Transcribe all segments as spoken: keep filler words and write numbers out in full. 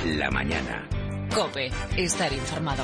La mañana. COPE. Estar informado.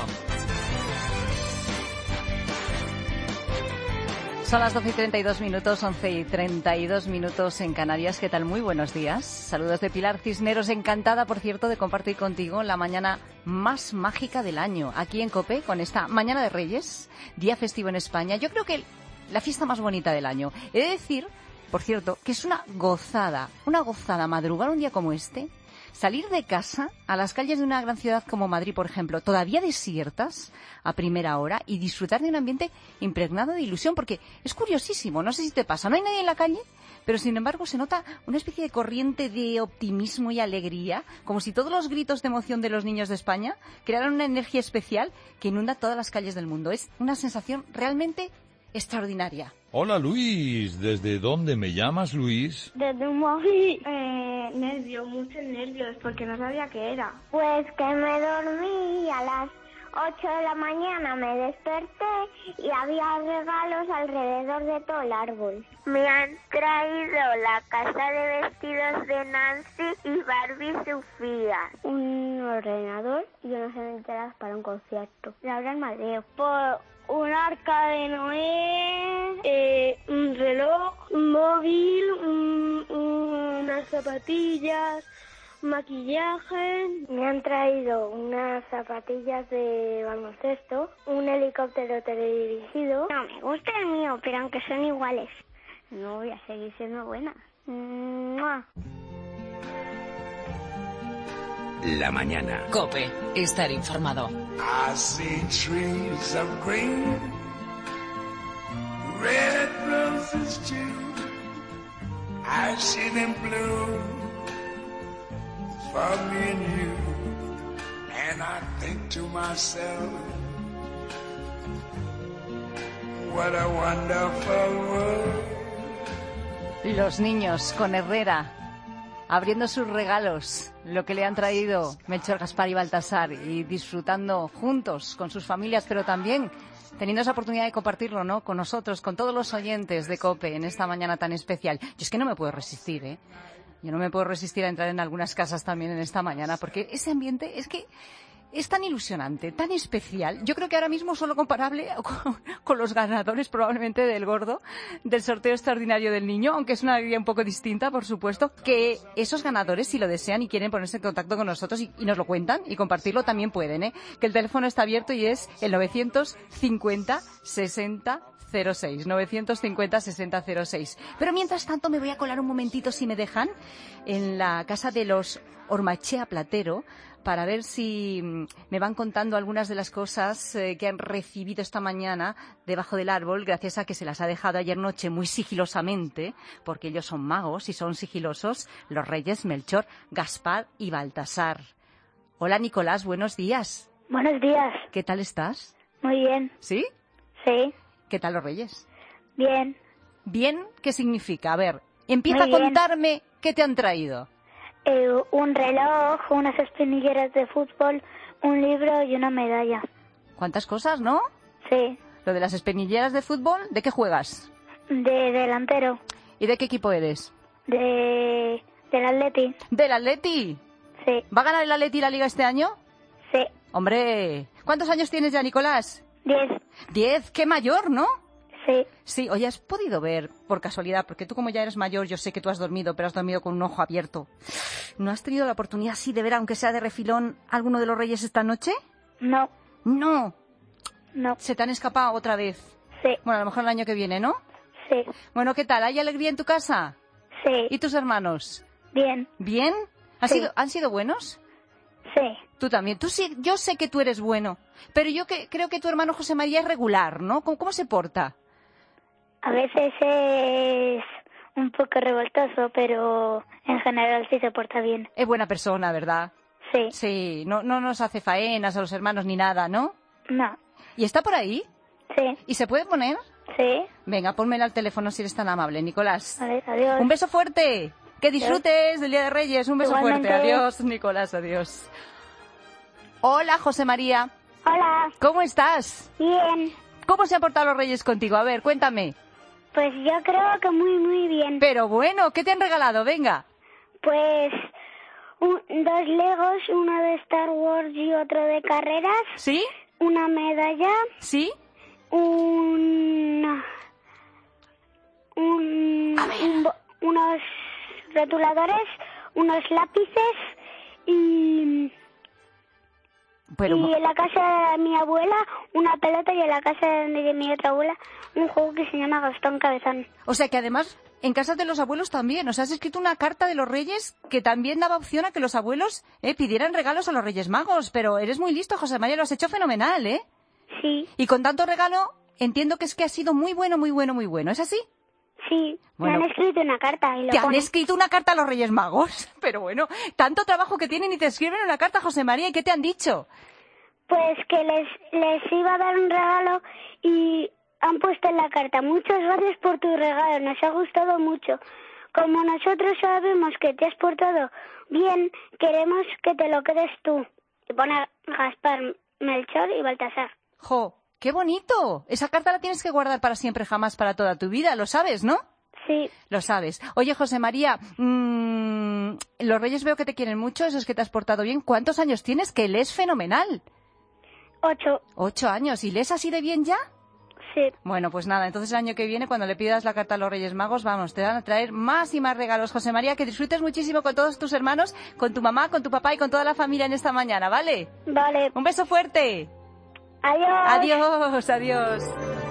Son las doce y treinta y dos minutos, once y treinta y dos minutos en Canarias. ¿Qué tal? Muy buenos días. Saludos de Pilar Cisneros. Encantada, por cierto, de compartir contigo la mañana más mágica del año. Aquí en COPE, con esta Mañana de Reyes, día festivo en España. Yo creo que la fiesta más bonita del año. He de decir, por cierto, que es una gozada, una gozada madrugar un día como este. Salir de casa a las calles de una gran ciudad como Madrid, por ejemplo, todavía desiertas a primera hora, y disfrutar de un ambiente impregnado de ilusión, porque es curiosísimo, no sé si te pasa, no hay nadie en la calle, pero sin embargo se nota una especie de corriente de optimismo y alegría, como si todos los gritos de emoción de los niños de España crearan una energía especial que inunda todas las calles del mundo. Es una sensación realmente extraordinaria. Hola Luis, ¿desde dónde me llamas, Luis? Desde un móvil. Eh, nervios, muchos nervios, porque no sabía qué era. Pues que me dormí a las ocho de la mañana, me desperté y había regalos alrededor de todo el árbol. Me han traído la casa de vestidos de Nancy y Barbie Sofía. Un ordenador y unas entradas para un concierto. Laura Amadeo. Por un arca de Noé, eh, un reloj, un móvil, un, unas zapatillas, maquillaje. Me han traído unas zapatillas de baloncesto, un helicóptero teledirigido. No, me gusta el mío, pero aunque son iguales. No voy a seguir siendo buena. ¡Mua! La mañana. COPE. Estar informado. I see trees of green, red roses too. I see them blue for me and you. And I think to myself, what a wonderful world. Los niños con Herrera abriendo sus regalos, lo que le han traído Melchor, Gaspar y Baltasar, y disfrutando juntos con sus familias, pero también teniendo esa oportunidad de compartirlo, ¿no?, con nosotros, con todos los oyentes de COPE en esta mañana tan especial. Yo es que no me puedo resistir, ¿eh? Yo no me puedo resistir a entrar en algunas casas también en esta mañana, porque ese ambiente es que es tan ilusionante, tan especial. Yo creo que ahora mismo solo comparable con, con los ganadores probablemente del gordo, del sorteo extraordinario del niño, aunque es una idea un poco distinta, por supuesto, que esos ganadores, si lo desean y quieren ponerse en contacto con nosotros y, y nos lo cuentan y compartirlo, también pueden, ¿eh? Que el teléfono está abierto y es el novecientos cincuenta sesenta cero seis, novecientos cincuenta sesenta cero seis. Pero mientras tanto me voy a colar un momentito, si me dejan, en la casa de los Ormachea Platero, para ver si me van contando algunas de las cosas eh, que han recibido esta mañana debajo del árbol, gracias a que se las ha dejado ayer noche muy sigilosamente, porque ellos son magos y son sigilosos, los reyes Melchor, Gaspar y Baltasar. Hola Nicolás, buenos días. Buenos días. ¿Qué tal estás? Muy bien. ¿Sí? Sí. ¿Qué tal los reyes? Bien. ¿Bien? ¿Qué significa? A ver, empieza Muy a bien. contarme qué te han traído. Eh, un reloj, unas espinilleras de fútbol, un libro y una medalla. ¿Cuántas cosas, no? Sí. Lo de las espinilleras de fútbol, ¿de qué juegas? De delantero. ¿Y de qué equipo eres? De del Atleti. ¿Del Atleti? Sí. ¿Va a ganar el Atleti la Liga este año? Sí. Hombre, ¿cuántos años tienes ya, Nicolás? Diez. Diez, qué mayor, ¿no? Sí. Sí, oye, ¿has podido ver, por casualidad, porque tú como ya eres mayor, yo sé que tú has dormido, pero has dormido con un ojo abierto? ¿No has tenido la oportunidad, sí, de ver, aunque sea de refilón, alguno de los reyes esta noche? No. No. No. ¿Se te han escapado otra vez? Sí. Bueno, a lo mejor el año que viene, ¿no? Sí. Bueno, ¿qué tal? ¿Hay alegría en tu casa? Sí. ¿Y tus hermanos? Bien. ¿Bien? ¿Han, Sí. sido, ¿Han sido buenos? Sí. Tú también. Tú sí, yo sé que tú eres bueno, pero yo que, creo que tu hermano José María es regular, ¿no? ¿Cómo, cómo se porta? A veces es un poco revoltoso, pero en general sí se porta bien. Es buena persona, ¿verdad? Sí. Sí, no, no nos hace faenas a los hermanos ni nada, ¿no? No. ¿Y está por ahí? Sí. ¿Y se puede poner? Sí. Venga, pónmela al teléfono si eres tan amable, Nicolás. Vale, adiós. Un beso fuerte. Que disfrutes del Día de Reyes. Un beso Igualmente. fuerte. Adiós, Nicolás, adiós. Hola, José María. Hola. ¿Cómo estás? Bien. ¿Cómo se han portado los Reyes contigo? A ver, cuéntame. Pues yo creo que muy, muy bien. Pero bueno, ¿qué te han regalado? Venga. Pues un, dos Legos, uno de Star Wars y otro de carreras. ¿Sí? Una medalla. ¿Sí? Un... un, un unos rotuladores, unos lápices y... Pero... y en la casa de mi abuela una pelota y en la casa de mi otra abuela un juego que se llama Gastón Cabezón. O sea que además en casa de los abuelos también, o sea, has escrito una carta de los Reyes que también daba opción a que los abuelos eh, pidieran regalos a los Reyes Magos, pero eres muy listo, José María, lo has hecho fenomenal, ¿eh? Sí. Y con tanto regalo entiendo que es que ha sido muy bueno, muy bueno, muy bueno, ¿es así? Sí, bueno, me han escrito una carta. Y lo ¿Te pone. han escrito una carta a los Reyes Magos? Pero bueno, tanto trabajo que tienen y te escriben una carta, José María, ¿y qué te han dicho? Pues que les, les iba a dar un regalo y han puesto en la carta: muchas gracias por tu regalo, nos ha gustado mucho. Como nosotros sabemos que te has portado bien, queremos que te lo quedes tú. Y pone Gaspar, Melchor y Baltasar. ¡Jo! ¡Qué bonito! Esa carta la tienes que guardar para siempre, jamás, para toda tu vida, lo sabes, ¿no? Sí. Lo sabes. Oye, José María, mmm, los Reyes veo que te quieren mucho, eso es que te has portado bien. ¿Cuántos años tienes? Que lees fenomenal. Ocho. Ocho años. ¿Y lees así de bien ya? Sí. Bueno, pues nada, entonces el año que viene, cuando le pidas la carta a los Reyes Magos, vamos, te van a traer más y más regalos. José María, que disfrutes muchísimo con todos tus hermanos, con tu mamá, con tu papá y con toda la familia en esta mañana, ¿vale? Vale. Un beso fuerte. Adiós. Adiós, adiós.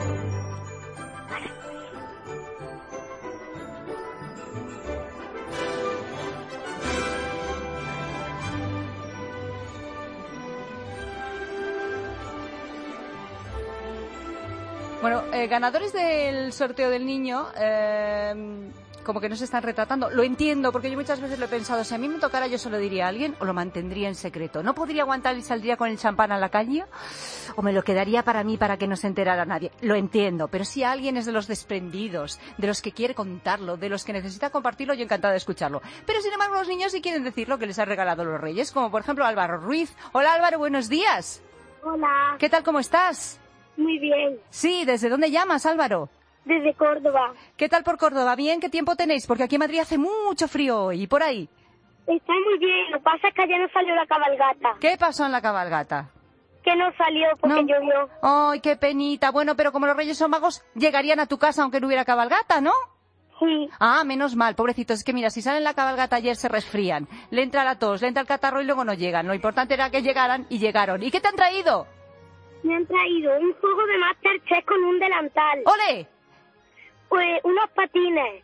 Bueno, eh, ganadores del sorteo del niño, eh, como que no se están retratando. Lo entiendo, porque yo muchas veces lo he pensado. Si a mí me tocara, yo se lo diría a alguien o lo mantendría en secreto. ¿No podría aguantar y saldría con el champán a la calle? ¿O me lo quedaría para mí para que no se enterara nadie? Lo entiendo, pero si alguien es de los desprendidos, de los que quiere contarlo, de los que necesita compartirlo, yo encantada de escucharlo. Pero sin embargo, los niños sí quieren decir lo que les han regalado los Reyes, como por ejemplo Álvaro Ruiz. Hola Álvaro, buenos días. Hola. ¿Qué tal, cómo estás? Muy bien. Sí, ¿desde dónde llamas, Álvaro? Desde Córdoba. ¿Qué tal por Córdoba? ¿Bien? ¿Qué tiempo tenéis? Porque aquí en Madrid hace mucho frío hoy. ¿Y por ahí? Está muy bien. Lo que pasa es que ayer no salió la cabalgata. ¿Qué pasó en la cabalgata? Que no salió porque ¿No? llovió. ¡Ay, qué penita! Bueno, pero como los Reyes son magos, llegarían a tu casa aunque no hubiera cabalgata, ¿no? Sí. Ah, menos mal, pobrecitos. Es que mira, si salen la cabalgata ayer se resfrían. Le entra la tos, le entra el catarro y luego no llegan. Lo importante era que llegaran y llegaron. ¿Y qué te han traído? Me han traído un juego de Masterchef con un delantal. ¡Ole! Pues unos patines.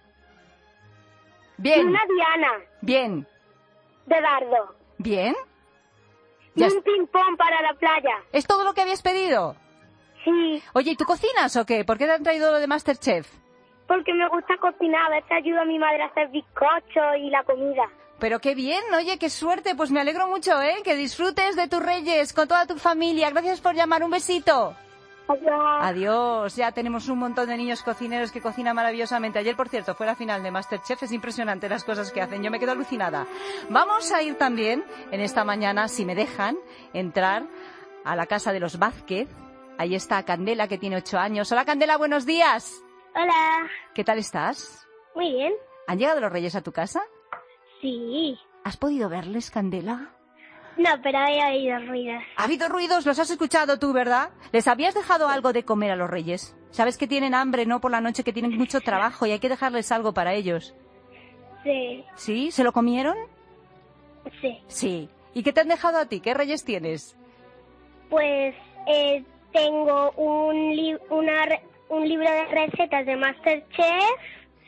Bien. Y una diana. Bien. De dardo. Bien. Y Ya un es... ping-pong para la playa. ¿Es todo lo que habías pedido? Sí. Oye, ¿y tú cocinas o qué? ¿Por qué te han traído lo de Masterchef? Porque me gusta cocinar. A veces ayudo a mi madre a hacer bizcochos y la comida. Pero qué bien, oye, qué suerte. Pues me alegro mucho, ¿eh? Que disfrutes de tus Reyes con toda tu familia. Gracias por llamar. Un besito. Adiós. Adiós. Ya tenemos un montón de niños cocineros que cocinan maravillosamente. Ayer, por cierto, fue la final de Masterchef. Es impresionante las cosas que hacen. Yo me quedo alucinada. Vamos a ir también, en esta mañana, si me dejan, entrar a la casa de los Vázquez. Ahí está Candela, que tiene ocho años. Hola, Candela, buenos días. Hola. ¿Qué tal estás? Muy bien. ¿Han llegado los Reyes a tu casa? Sí. ¿Has podido verles, Candela? No, pero he oído ruidos. ¿Ha habido ruidos? ¿Los has escuchado tú, verdad? ¿Les habías dejado algo de comer a los Reyes? Sabes que tienen hambre, ¿no? Por la noche, que tienen mucho trabajo y hay que dejarles algo para ellos. Sí. ¿Sí? ¿Se lo comieron? Sí. Sí. ¿Y qué te han dejado a ti? ¿Qué Reyes tienes? Pues eh, tengo un, li- una re- un libro de recetas de Masterchef,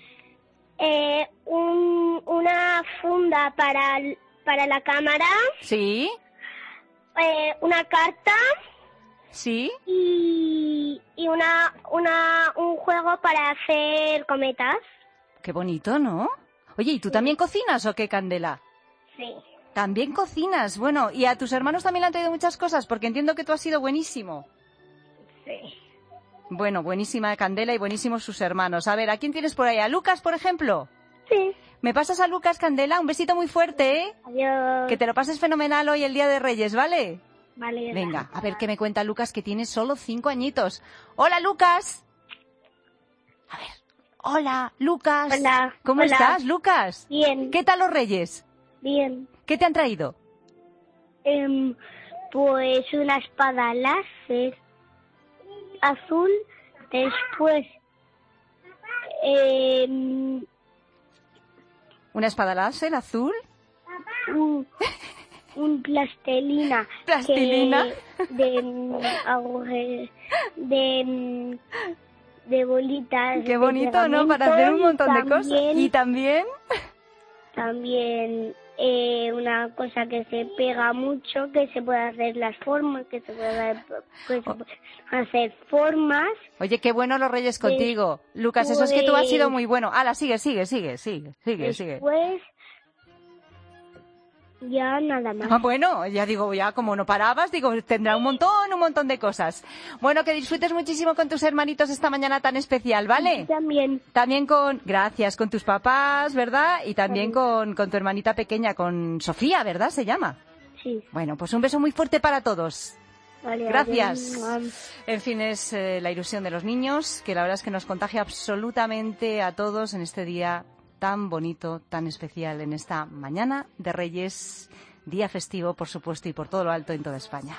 eh, un, una funda para, para la cámara, ¿Sí? eh, una carta ¿Sí? y, y una, una, un juego para hacer cometas. Qué bonito, ¿no? Oye, ¿y tú también cocinas o qué, Candela? Sí. También cocinas. Bueno, ¿y a tus hermanos también le han traído muchas cosas? Porque entiendo que tú has sido buenísimo. Sí. Bueno, buenísima Candela y buenísimos sus hermanos. A ver, ¿a quién tienes por ahí? ¿A Lucas, por ejemplo? Sí. ¿Me pasas a Lucas, Candela? Un besito muy fuerte, ¿eh? Adiós. Que te lo pases fenomenal hoy el Día de Reyes, ¿vale? Vale. Venga, a ver qué me cuenta Lucas, que tiene solo cinco añitos. ¡Hola, Lucas! A ver. Hola, Lucas. Hola. ¿Cómo Hola. estás, Lucas? Bien. ¿Qué tal los Reyes? Bien. ¿Qué te han traído? Em, pues una espada láser azul, después eh, ¿Una espada láser azul? un, un plastelina. ¿Plastilina? Que, de, de, de, de bolitas. Qué bonito, ¿no? Para hacer un montón de cosas. Y también... También eh, una cosa que se pega mucho, que se puede hacer las formas, que se puede hacer, que se puede hacer formas. Oye, qué bueno los Reyes contigo. Después, Lucas, eso es que tú has sido muy bueno. Hala, sigue, sigue, sigue, sigue, sigue, sigue. Después, ya nada más. Ah, bueno, ya digo, ya como no parabas, digo, tendrá un montón, un montón de cosas. Bueno, que disfrutes muchísimo con tus hermanitos esta mañana tan especial, ¿vale? Y también. También con, gracias, con tus papás, ¿verdad? Y también con, con tu hermanita pequeña, con Sofía, ¿verdad? ¿Se llama? Sí. Bueno, pues un beso muy fuerte para todos. Vale, Gracias. adiós. En fin, es eh, la ilusión de los niños, que la verdad es que nos contagia absolutamente a todos en este día tan bonito, tan especial, en esta mañana de Reyes, día festivo, por supuesto, y por todo lo alto en toda España.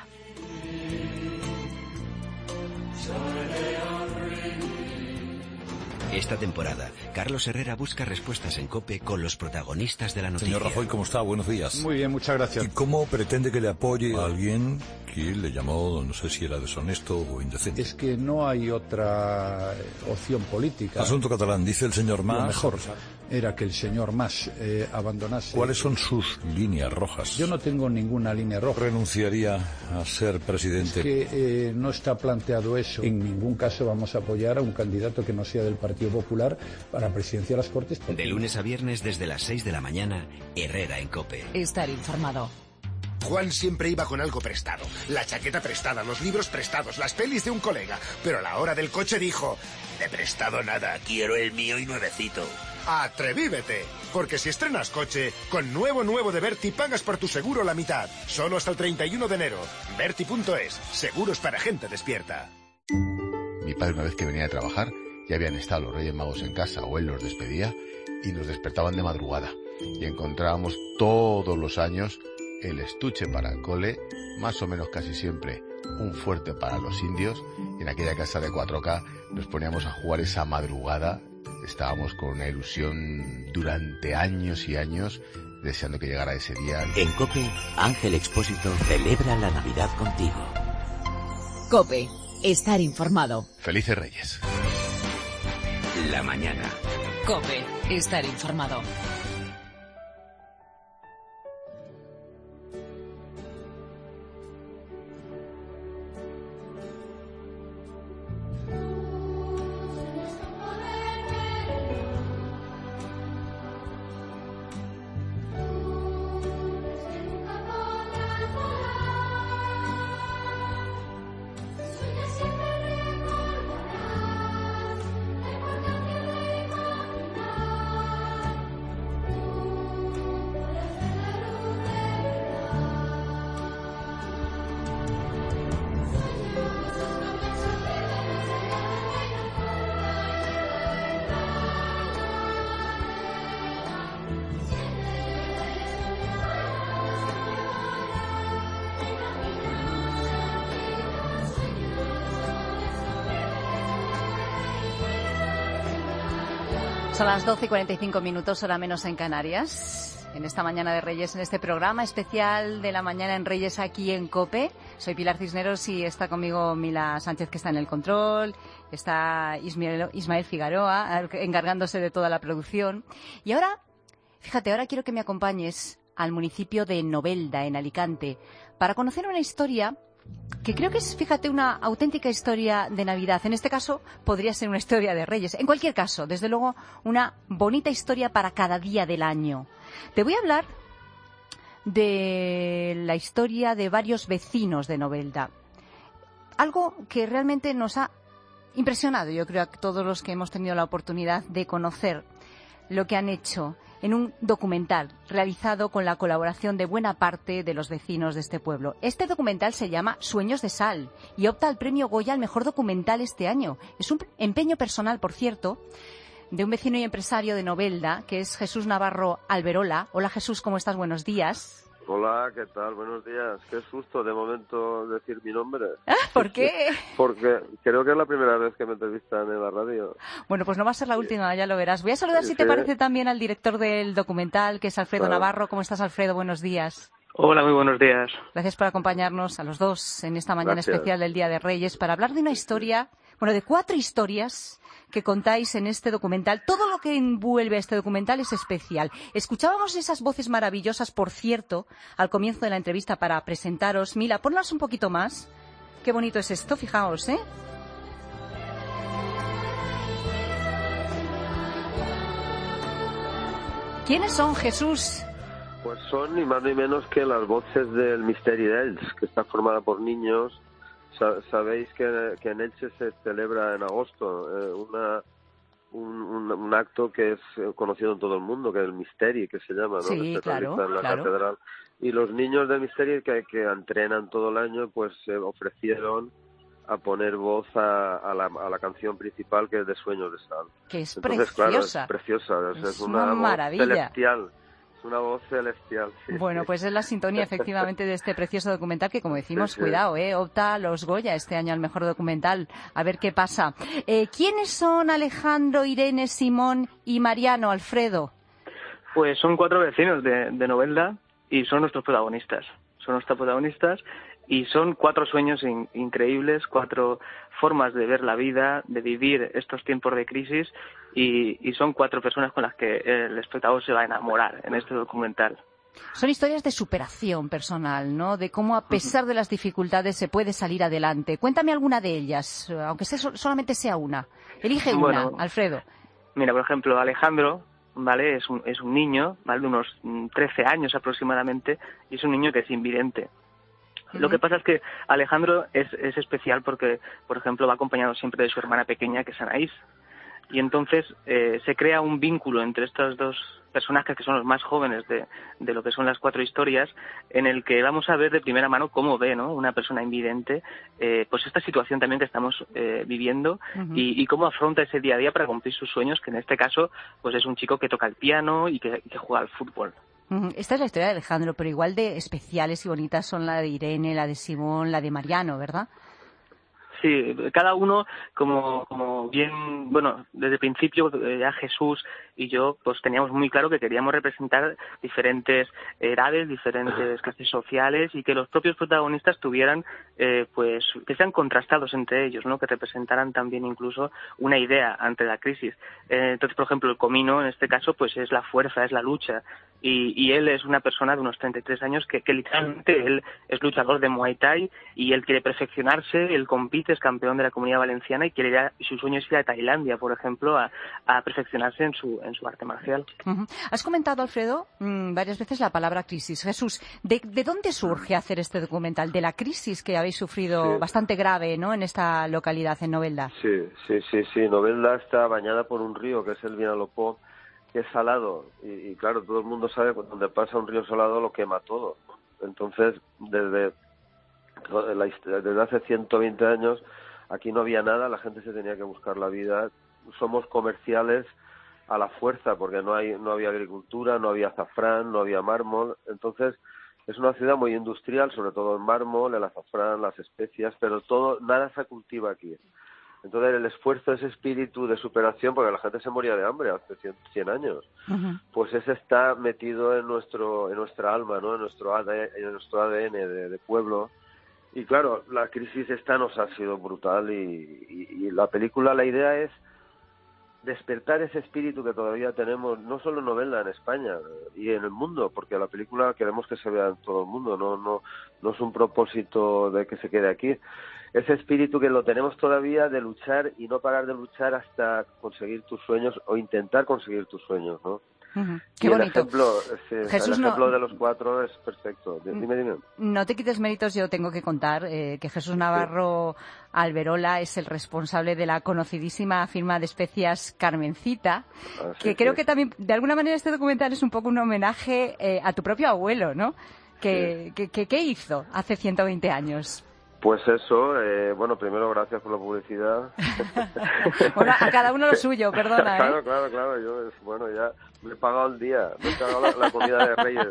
Esta temporada, Carlos Herrera busca respuestas en COPE con los protagonistas de la noticia. Señor Rajoy, ¿cómo está? Buenos días. Muy bien, muchas gracias. ¿Y cómo pretende que le apoye a alguien que le llamó, no sé si era deshonesto o indecente? Es que no hay otra opción política. Asunto catalán, dice el señor Mas. Lo mejor era que el señor Mas eh, abandonase. ¿Cuáles son sus líneas rojas? Yo no tengo ninguna línea roja. ¿Renunciaría a ser presidente? Es que eh, no está planteado eso. En ningún caso vamos a apoyar a un candidato que no sea del Partido Popular para la presidencia de las Cortes. De lunes a viernes desde las seis de la mañana, Herrera en COPE. Estar informado. Juan siempre iba con algo prestado. La chaqueta prestada, los libros prestados, las pelis de un colega. Pero a la hora del coche dijo: de prestado nada, quiero el mío y nuevecito. ¡Atrevívete! Porque si estrenas coche, con nuevo nuevo de Berti pagas por tu seguro la mitad. Solo hasta el treinta y uno de enero. Berti punto es. Seguros para gente despierta. Mi padre, una vez que venía a trabajar, ya habían estado los Reyes Magos en casa o él los despedía y nos despertaban de madrugada. Y encontrábamos todos los años el estuche para el cole, más o menos casi siempre un fuerte para los indios, y en aquella casa de cuatro K nos poníamos a jugar esa madrugada. Estábamos con una ilusión durante años y años, deseando que llegara ese día. En COPE, Ángel Expósito celebra la Navidad contigo. COPE, estar informado. Felices Reyes. La mañana. COPE, estar informado. Son las doce y cuarenta y cinco minutos, hora menos en Canarias. En esta mañana de Reyes, en este programa especial de la mañana en Reyes aquí en COPE. Soy Pilar Cisneros y está conmigo Mila Sánchez, que está en el control. Está Ismael, Ismael Figaroa, encargándose de toda la producción. Y ahora, fíjate, ahora quiero que me acompañes al municipio de Novelda, en Alicante, para conocer una historia que creo que es, fíjate, una auténtica historia de Navidad. En este caso, podría ser una historia de Reyes. En cualquier caso, desde luego, una bonita historia para cada día del año. Te voy a hablar de la historia de varios vecinos de Novelda. Algo que realmente nos ha impresionado, yo creo, a todos los que hemos tenido la oportunidad de conocer lo que han hecho en un documental realizado con la colaboración de buena parte de los vecinos de este pueblo. Este documental se llama Sueños de Sal y opta al premio Goya al mejor documental este año. Es un empeño personal, por cierto, de un vecino y empresario de Novelda, que es Jesús Navarro Alberola. Hola Jesús, ¿cómo estás? Buenos días. Hola, ¿qué tal? Buenos días. Qué susto de momento decir mi nombre. ¿Por qué? Porque creo que es la primera vez que me entrevistan en la radio. Bueno, pues no va a ser la última, ya lo verás. Voy a saludar, si te Sí. parece, también al director del documental, que es Alfredo Claro. Navarro. ¿Cómo estás, Alfredo? Buenos días. Hola, muy buenos días. Gracias por acompañarnos a los dos en esta mañana Gracias. especial del Día de Reyes para hablar de una historia, bueno, de cuatro historias que contáis en este documental. Todo lo que envuelve a este documental es especial. Escuchábamos esas voces maravillosas, por cierto, al comienzo de la entrevista para presentaros. Mila, ponlas un poquito más. Qué bonito es esto, fijaos, ¿eh? ¿Quiénes son, Jesús? Pues son ni más ni menos que las voces del Misteri d'Ells, que está formada por niños. Sa- Sabéis que, que en Elche se celebra en agosto eh, una, un, un, un acto que es eh, conocido en todo el mundo, que es el Misteri, que se llama, ¿no? Sí, Que se claro, realiza en la claro. catedral. Y los niños del Misteri que, que entrenan todo el año, pues se ofrecieron a poner voz a, a, la, a la canción principal, que es de Sueños de Sal. Que es Entonces, preciosa. claro, es preciosa, es, Es es una, una voz maravilla. celestial. Es una voz celestial, sí. Bueno, pues es la sintonía, efectivamente, de este precioso documental que, como decimos, Sí, sí. cuidado, ¿eh? Opta a los Goya este año al mejor documental. A ver qué pasa. Eh, ¿Quiénes son Alejandro, Irene, Simón y Mariano, Alfredo? Pues son cuatro vecinos de, de Novelda y son nuestros protagonistas. Son nuestros protagonistas y son cuatro sueños in- increíbles, cuatro formas de ver la vida, de vivir estos tiempos de crisis y, y son cuatro personas con las que el espectador se va a enamorar en este documental. Son historias de superación personal, ¿no? De cómo, a pesar de las dificultades, se puede salir adelante. Cuéntame alguna de ellas, eh, aunque sea, so- solamente sea una. Elige una, Bueno, Alfredo. Mira, por ejemplo, Alejandro, ¿vale? Es un, es un niño, ¿vale? De unos mm, trece años aproximadamente y es un niño que es invidente. Lo que pasa es que Alejandro es, es especial porque, por ejemplo, va acompañado siempre de su hermana pequeña, que es Anaís. Y entonces eh, se crea un vínculo entre estos dos personajes, que son los más jóvenes de, de lo que son las cuatro historias, en el que vamos a ver de primera mano cómo ve, ¿no?, una persona invidente, eh, pues esta situación también que estamos eh, viviendo Ujú. y, y cómo afronta ese día a día para cumplir sus sueños, que en este caso pues es un chico que toca el piano y que, y que juega al fútbol. Ujú. Esta es la historia de Alejandro, pero igual de especiales y bonitas son la de Irene, la de Simón, la de Mariano, ¿verdad? Sí, cada uno, como, como bien, bueno, desde el principio eh, ya Jesús y yo pues teníamos muy claro que queríamos representar diferentes edades, diferentes clases sociales y que los propios protagonistas tuvieran, eh, pues, que sean contrastados entre ellos, ¿no? Que representaran también incluso una idea ante la crisis. Eh, entonces, por ejemplo, el Comino en este caso pues es la fuerza, es la lucha y, y él es una persona de unos treinta y tres años que, que literalmente él es luchador de Muay Thai y él quiere perfeccionarse, él compite, es campeón de la Comunidad Valenciana y quiere ir a, su sueño es ir a Tailandia, por ejemplo, a, a perfeccionarse en su, en su arte marcial. Ujú. Has comentado, Alfredo, mmm, varias veces la palabra crisis. Jesús, ¿de, de dónde surge hacer este documental? De la crisis que habéis sufrido Sí. bastante grave, ¿no?, en esta localidad, en Novelda. Sí, sí, sí, sí. Novelda está bañada por un río que es el Vinalopó, que es salado. Y, y claro, todo el mundo sabe que donde pasa un río salado lo quema todo. Entonces, desde, la hist- desde hace ciento veinte años, aquí no había nada, la gente se tenía que buscar la vida. Somos comerciales a la fuerza, porque no hay no había agricultura, no había azafrán, no había mármol. Entonces, es una ciudad muy industrial, sobre todo el mármol, el azafrán, las especias, pero todo, nada se cultiva aquí. Entonces, el esfuerzo, ese espíritu de superación, porque la gente se moría de hambre hace cien años, pues ese está metido en nuestro en nuestra alma, ¿no?, en nuestro A D N, en nuestro A D N de, de pueblo. Y claro, la crisis esta nos ha sido brutal y, y, y la película, la idea es despertar ese espíritu que todavía tenemos, no solo en Novelda, en España y en el mundo, porque la película queremos que se vea en todo el mundo, no no no es un propósito de que se quede aquí. Ese espíritu que lo tenemos todavía de luchar y no parar de luchar hasta conseguir tus sueños o intentar conseguir tus sueños, ¿no? Ujú. Qué y el bonito. ejemplo, sí, Jesús, el ejemplo no- de los cuatro es perfecto. Dime, dime. No te quites méritos, yo tengo que contar eh, que Jesús Navarro Alberola es el responsable de la conocidísima firma de especias Carmencita, Ah, sí, que creo sí. que también, de alguna manera, este documental es un poco un homenaje eh, a tu propio abuelo, ¿no? Que, que, que- ¿Qué hizo hace ciento veinte años? Pues eso, eh, bueno, primero gracias por la publicidad. Bueno, a cada uno lo suyo, perdona, ¿eh? Claro, claro, claro, yo, bueno, ya me he pagado el día, me he pagado la, la comida de Reyes.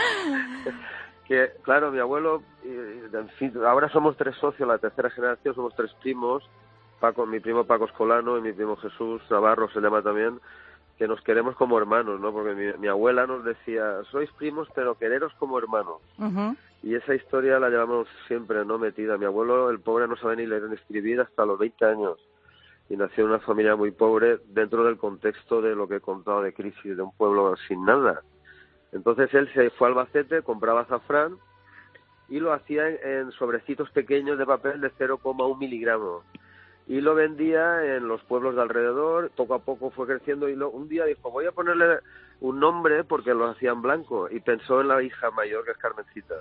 Que, claro, mi abuelo, en fin, ahora somos tres socios, la tercera generación, somos tres primos, Paco, mi primo Paco Escolano y mi primo Jesús Navarro se llama también, que nos queremos como hermanos, ¿no? Porque mi, mi abuela nos decía, sois primos, pero quereros como hermanos. Uh-huh. Y esa historia la llevamos siempre, ¿no? Metida. Mi abuelo, el pobre, no sabe ni leer ni escribir hasta los veinte años. Y nació en una familia muy pobre dentro del contexto de lo que he contado de crisis, de un pueblo sin nada. Entonces él se fue a Albacete, compraba azafrán y lo hacía en, en sobrecitos pequeños de papel de cero coma uno miligramos. Y lo vendía en los pueblos de alrededor, poco a poco fue creciendo y lo, un día dijo, voy a ponerle un nombre porque lo hacían blanco, y pensó en la hija mayor, que es Carmencita.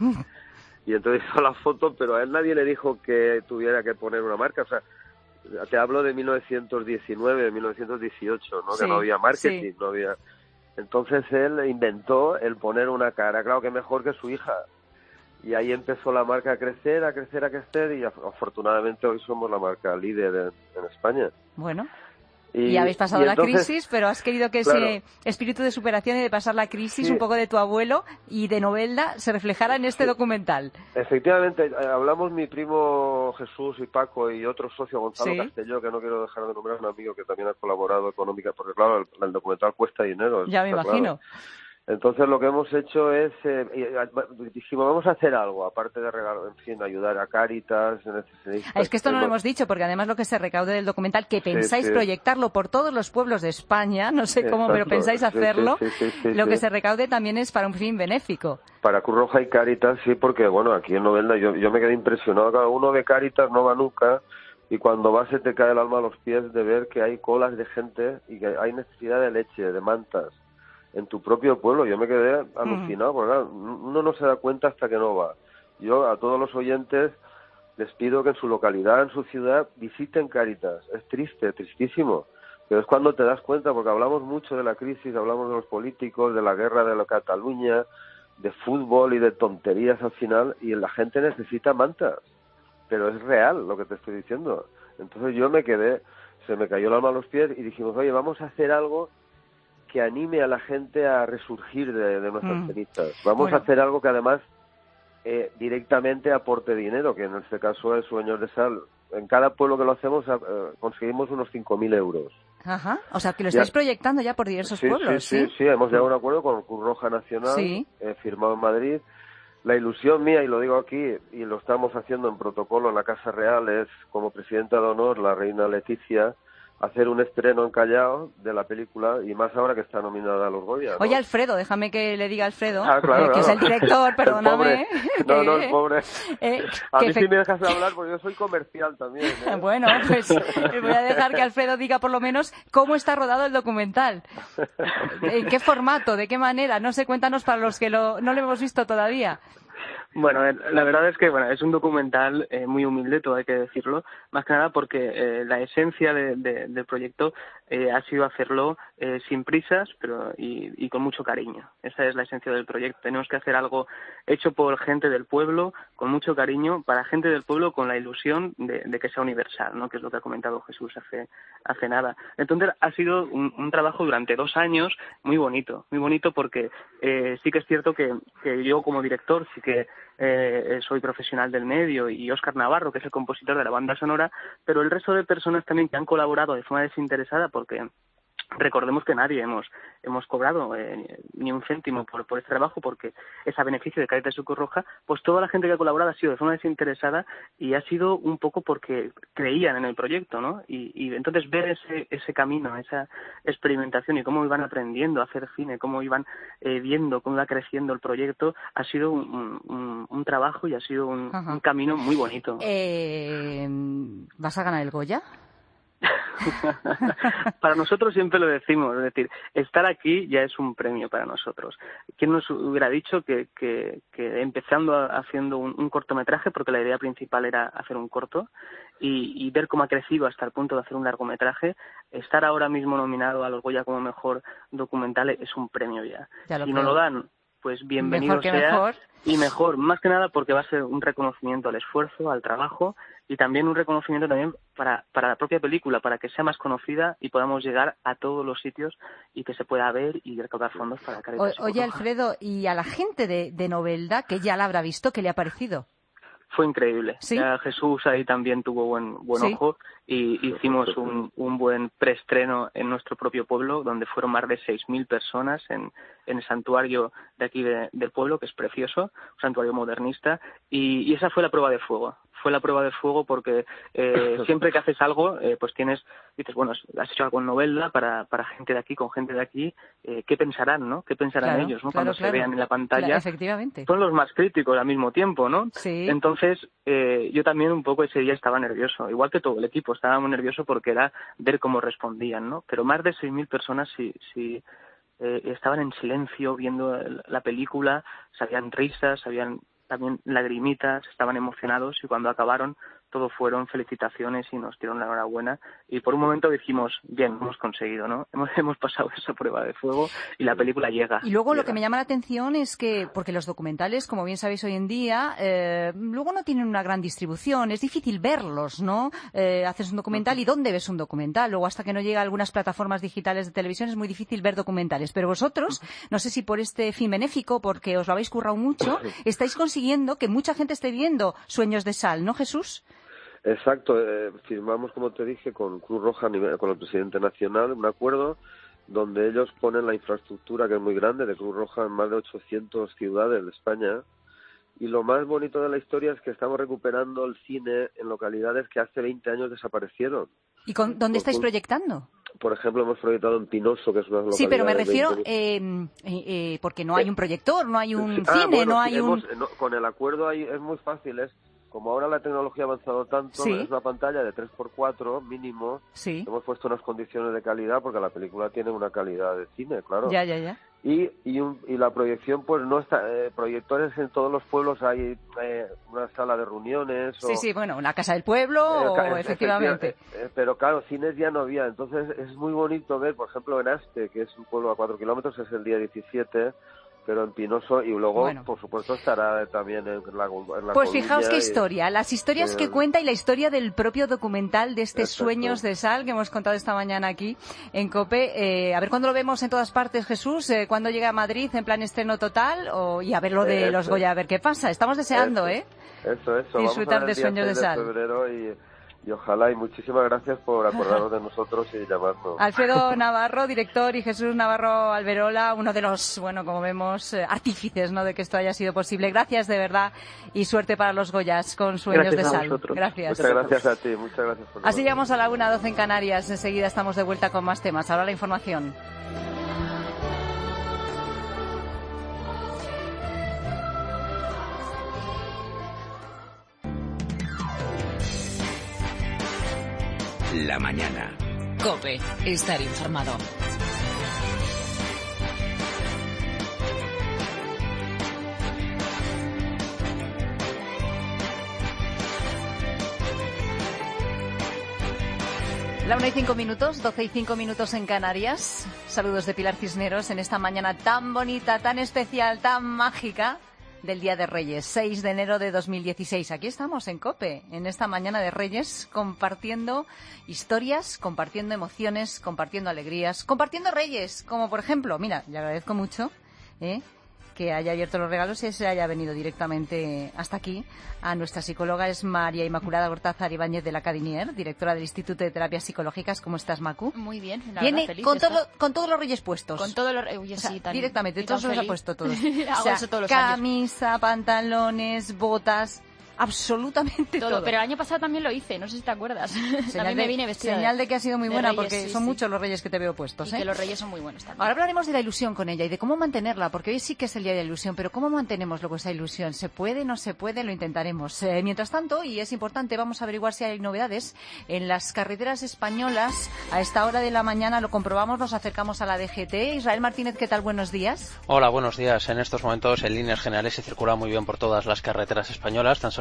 Y entonces hizo la foto, pero a él nadie le dijo que tuviera que poner una marca. O sea, te hablo de mil novecientos diecinueve, mil novecientos dieciocho, ¿no? Sí, que no había marketing, sí. no había... Entonces él inventó el poner una cara, claro que mejor que su hija. Y ahí empezó la marca a crecer, a crecer, a crecer, y afortunadamente hoy somos la marca líder en, en España. Bueno, y, y habéis pasado y entonces, la crisis, pero has querido que claro, ese espíritu de superación y de pasar la crisis, sí, un poco de tu abuelo y de Novelda, se reflejara en este sí, documental. Efectivamente, hablamos mi primo Jesús y Paco y otro socio, Gonzalo sí. Castelló, que no quiero dejar de nombrar, un amigo que también ha colaborado económica, porque claro, el, el documental cuesta dinero. Ya me imagino. Claro. Entonces lo que hemos hecho es, eh, dijimos, vamos a hacer algo, aparte de regalar, en fin, ayudar a Cáritas. Es que esto no lo hemos dicho, porque además lo que se recaude del documental, que pensáis sí, sí. proyectarlo por todos los pueblos de España, no sé cómo, exacto, pero pensáis hacerlo, sí, sí, sí, sí, lo sí. que se recaude también es para un fin benéfico. Para Cruz Roja y Cáritas, sí, porque bueno, aquí en Novelda yo, yo me quedé impresionado, cada uno de Cáritas no va nunca, y cuando vas se te cae el alma a los pies de ver que hay colas de gente y que hay necesidad de leche, de mantas. En tu propio pueblo, yo me quedé alucinado, mm. porque claro, uno no se da cuenta hasta que no va. Yo a todos los oyentes les pido que en su localidad, en su ciudad, visiten Cáritas. Es triste, tristísimo, pero es cuando te das cuenta, porque hablamos mucho de la crisis, hablamos de los políticos, de la guerra de la Cataluña, de fútbol y de tonterías al final, y la gente necesita mantas, pero es real lo que te estoy diciendo. Entonces yo me quedé, se me cayó el alma a los pies y dijimos, oye, vamos a hacer algo que anime a la gente a resurgir de, de nuestras mm. cenizas. Vamos bueno. a hacer algo que además eh, directamente aporte dinero, que en este caso es Sueños de Sal. En cada pueblo que lo hacemos eh, conseguimos unos cinco mil euros. Ajá, o sea que lo estáis ya. proyectando ya por diversos sí, pueblos, ¿sí? Sí, sí, sí, hemos llegado a un acuerdo con Cruz Roja Nacional, sí. eh, firmado en Madrid. La ilusión mía, y lo digo aquí, y lo estamos haciendo en protocolo en la Casa Real, es como presidenta de honor la reina Leticia, hacer un estreno en Callao de la película, y más ahora que está nominada a los Goya, ¿no? Oye, Alfredo, déjame que le diga a Alfredo, ah, claro, eh, que claro. es el director, perdóname. El no, no, el pobre. Eh, a mí fe... sí me dejas hablar porque yo soy comercial también, ¿eh? Bueno, pues voy a dejar que Alfredo diga por lo menos cómo está rodado el documental. ¿En qué formato? ¿De qué manera? No sé, cuéntanos para los que lo, no lo hemos visto todavía. Bueno, la verdad es que bueno, es un documental eh, muy humilde, todo hay que decirlo, más que nada porque eh, la esencia de, de, del proyecto eh, ha sido hacerlo eh, sin prisas pero y, y con mucho cariño. Esa es la esencia del proyecto. Tenemos que hacer algo hecho por gente del pueblo, con mucho cariño, para gente del pueblo, con la ilusión de, de que sea universal, ¿no? Que es lo que ha comentado Jesús hace, hace nada. Entonces ha sido un, un trabajo durante dos años muy bonito, muy bonito porque eh, sí que es cierto que, que yo como director sí que Eh, soy profesional del medio, y Óscar Navarro, que es el compositor de la banda sonora, pero el resto de personas también que han colaborado de forma desinteresada, porque recordemos que nadie hemos hemos cobrado eh, ni un céntimo por, por este trabajo, porque es a beneficio de Cáritas y Cruz Roja, pues toda la gente que ha colaborado ha sido de forma desinteresada y ha sido un poco porque creían en el proyecto, ¿no? Y, y entonces ver ese ese camino, esa experimentación y cómo iban aprendiendo a hacer cine, cómo iban eh, viendo cómo iba creciendo el proyecto, ha sido un, un, un trabajo y ha sido un, un camino muy bonito. Eh, ¿Vas a ganar el Goya? Para nosotros siempre lo decimos, es decir, estar aquí ya es un premio para nosotros. ¿Quién nos hubiera dicho que, que, que empezando a, haciendo un, un cortometraje, porque la idea principal era hacer un corto, y, y ver cómo ha crecido hasta el punto de hacer un largometraje, estar ahora mismo nominado a los Goya como mejor documental es un premio ya. ya lo si creo. nos lo dan, pues bienvenido mejor que sea. Mejor. Y mejor, más que nada porque va a ser un reconocimiento al esfuerzo, al trabajo y también un reconocimiento también para, para la propia película, para que sea más conocida y podamos llegar a todos los sitios y que se pueda ver y recaudar fondos para Cáritas. O, oye, Alfredo, y a la gente de, de Novelda, que ya la habrá visto, ¿qué le ha parecido? Fue increíble. ¿Sí? Ya Jesús ahí también tuvo buen buen ¿Sí? ojo y hicimos un, un buen preestreno en nuestro propio pueblo, donde fueron más de seis mil personas en, en el santuario de aquí de, del pueblo, que es precioso, un santuario modernista, y, y esa fue la prueba de fuego. Fue la prueba de fuego porque eh, siempre que haces algo, eh, pues tienes, dices, bueno, has hecho algo en Novelda para, para gente de aquí, con gente de aquí, eh, ¿qué pensarán, no? ¿Qué pensarán Claro, ellos, no? claro, Cuando claro. se vean en la pantalla. Claro, efectivamente. Son los más críticos al mismo tiempo, ¿no? Sí. Entonces, eh, yo también un poco ese día estaba nervioso, igual que todo el equipo, estaba muy nervioso porque era ver cómo respondían, ¿no? Pero más de seis mil personas sí, sí eh, estaban en silencio viendo la película, sabían risas, sabían también lagrimitas, estaban emocionados y cuando acabaron todo fueron felicitaciones y nos dieron la enhorabuena y por un momento dijimos, bien, hemos conseguido, ¿no? Hemos, hemos pasado esa prueba de fuego y la película llega. Y luego llega. Lo que me llama la atención es que, porque los documentales, como bien sabéis hoy en día, eh, luego no tienen una gran distribución, es difícil verlos, ¿no? Eh, haces un documental y ¿dónde ves un documental? Luego hasta que no llega a algunas plataformas digitales de televisión es muy difícil ver documentales. Pero vosotros, no sé si por este fin benéfico, porque os lo habéis currado mucho, estáis consiguiendo que mucha gente esté viendo Sueños de Sal, ¿no, Jesús? Exacto, eh, firmamos, como te dije, con Cruz Roja, a nivel- con el presidente nacional, un acuerdo donde ellos ponen la infraestructura, que es muy grande, de Cruz Roja en más de ochocientas ciudades de España. Y lo más bonito de la historia es que estamos recuperando el cine en localidades que hace veinte años desaparecieron. ¿Y con, dónde Por- estáis por- proyectando? Por ejemplo, hemos proyectado en Pinoso, que es una localidad... Sí, pero me de refiero, veinte eh, eh, eh, porque no hay un proyector, no hay un Ah, cine, bueno, no sí, hay hemos- un... no, con el acuerdo ahí es muy fácil, es como ahora la tecnología ha avanzado tanto, Sí. es una pantalla de tres por cuatro mínimo, Sí. hemos puesto unas condiciones de calidad porque la película tiene una calidad de cine, claro. Ya, ya, ya. Y, y, un- y la proyección, pues no está, eh, proyectores en todos los pueblos, hay eh, una sala de reuniones. Sí, o, sí, bueno, una casa del pueblo, eh, o ca- efectivamente. efectiva- eh, eh, pero claro, cines ya no había, entonces es muy bonito ver, por ejemplo, en Aste, que es un pueblo a cuatro kilómetros, es el día diecisiete, pero en Pinoso, y luego, Bueno. por supuesto, estará también en la, en la Pues Coruña fijaos qué y- historia, las historias eh, que cuenta y la historia del propio documental de este Exacto. Sueños de Sal que hemos contado esta mañana aquí en COPE. Eh, a ver cuándo lo vemos en todas partes, Jesús, eh, cuándo llega a Madrid en plan estreno total o, y a ver lo de Eso. los Goya, a ver qué pasa. Estamos deseando, Eso. ¿eh? Eso, eso. Disfrutar Vamos a ver de el día Sueños de seis Sal. febrero y, y ojalá, y muchísimas gracias por acordaros de nosotros y llamarnos. Alfredo Navarro, director, y Jesús Navarro Alberola, uno de los, bueno, como vemos, eh, artífices, ¿no?, de que esto haya sido posible. Gracias, de verdad, y suerte para los Goyas con Sueños Gracias de a Sal. vosotros. Gracias. Muchas gracias a ti, muchas gracias por Así llegamos a la una doce en Canarias. Enseguida estamos de vuelta con más temas. Ahora la información. La mañana. COPE. Estar informado. La una y cinco minutos, doce y cinco minutos en Canarias. Saludos de Pilar Cisneros en esta mañana tan bonita, tan especial, tan mágica del Día de Reyes, seis de enero de dos mil dieciséis. Aquí estamos en COPE, en esta mañana de Reyes, compartiendo historias, compartiendo emociones, compartiendo alegrías, compartiendo reyes, como por ejemplo, mira, le agradezco mucho, ¿eh?, que haya abierto los regalos y se haya venido directamente hasta aquí. A nuestra psicóloga es María Inmaculada Gortázar Ibáñez de la Cadinier, directora del Instituto de Terapias Psicológicas. ¿Cómo estás, Macu? Muy bien, la Viene verdad, feliz con, de todo, estar. con todos los reyes puestos. Con todos los Uy, O sea, sí, tan- directamente, y todos tan los ha feliz. puesto todos. Hago O sea, eso todos los años. camisa, pantalones, botas, absolutamente todo. Todo, pero el año pasado también lo hice, no sé si te acuerdas. Señal también de, me vine vestida señal de que ha sido muy de buena, reyes, porque sí, son sí. muchos los reyes que te veo puestos, Y ¿eh? que los reyes son muy buenos también. Ahora hablaremos de la ilusión con ella y de cómo mantenerla, porque hoy sí que es el día de la ilusión, pero ¿cómo mantenemos luego esa ilusión? ¿Se puede, no se puede? Lo intentaremos. Eh, mientras tanto, y es importante, vamos a averiguar si hay novedades en las carreteras españolas. A esta hora de la mañana lo comprobamos, nos acercamos a la D G T. Israel Martínez, ¿qué tal? Buenos días. Hola, buenos días. En estos momentos, en líneas generales, se circula muy bien por todas las carreteras españolas. Tan solo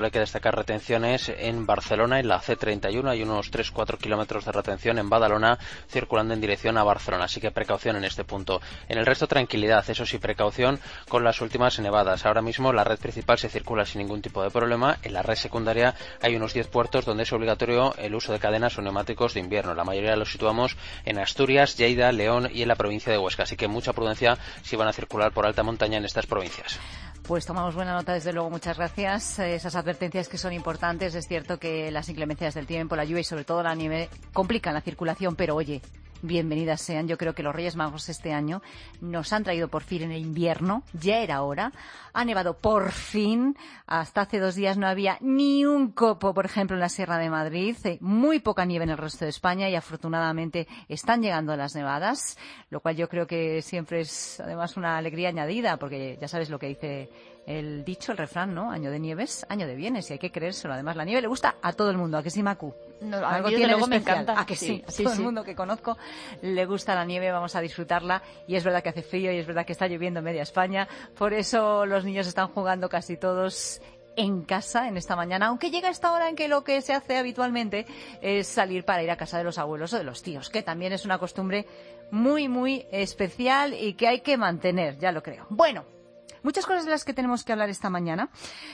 solo hay que destacar retenciones en Barcelona, en la C treinta y uno, hay unos tres a cuatro kilómetros de retención en Badalona, circulando en dirección a Barcelona, así que precaución en este punto. En el resto, tranquilidad, eso sí, precaución con las últimas nevadas. Ahora mismo la red principal se circula sin ningún tipo de problema, en la red secundaria hay unos diez puertos donde es obligatorio el uso de cadenas o neumáticos de invierno. La mayoría los situamos en Asturias, Lleida, León y en la provincia de Huesca, así que mucha prudencia si van a circular por alta montaña en estas provincias. Pues tomamos buena nota, desde luego, muchas gracias. Esas advertencias que son importantes. Es cierto que las inclemencias del tiempo, la lluvia y sobre todo la nieve complican la circulación, pero oye, bienvenidas sean. Yo creo que los Reyes Magos este año nos han traído por fin en el invierno, ya era hora. Ha nevado por fin. Hasta hace dos días no había ni un copo, por ejemplo, en la Sierra de Madrid. Muy poca nieve en el resto de España y afortunadamente están llegando las nevadas, lo cual yo creo que siempre es además una alegría añadida, porque ya sabes lo que dice el dicho, el refrán, ¿no? Año de nieves, año de bienes, y hay que creérselo. Además, la nieve le gusta a todo el mundo. ¿A que sí, Macu? No, Algo a mí tiene luego me especial. encanta. ¿A que sí? Sí, A sí, todo sí. el mundo que conozco le gusta la nieve, vamos a disfrutarla. Y es verdad que hace frío y es verdad que está lloviendo en media España. Por eso los niños están jugando casi todos en casa en esta mañana, aunque llega esta hora en que lo que se hace habitualmente es salir para ir a casa de los abuelos o de los tíos, que también es una costumbre muy, muy especial y que hay que mantener, ya lo creo. Bueno, muchas cosas de las que tenemos que hablar esta mañana.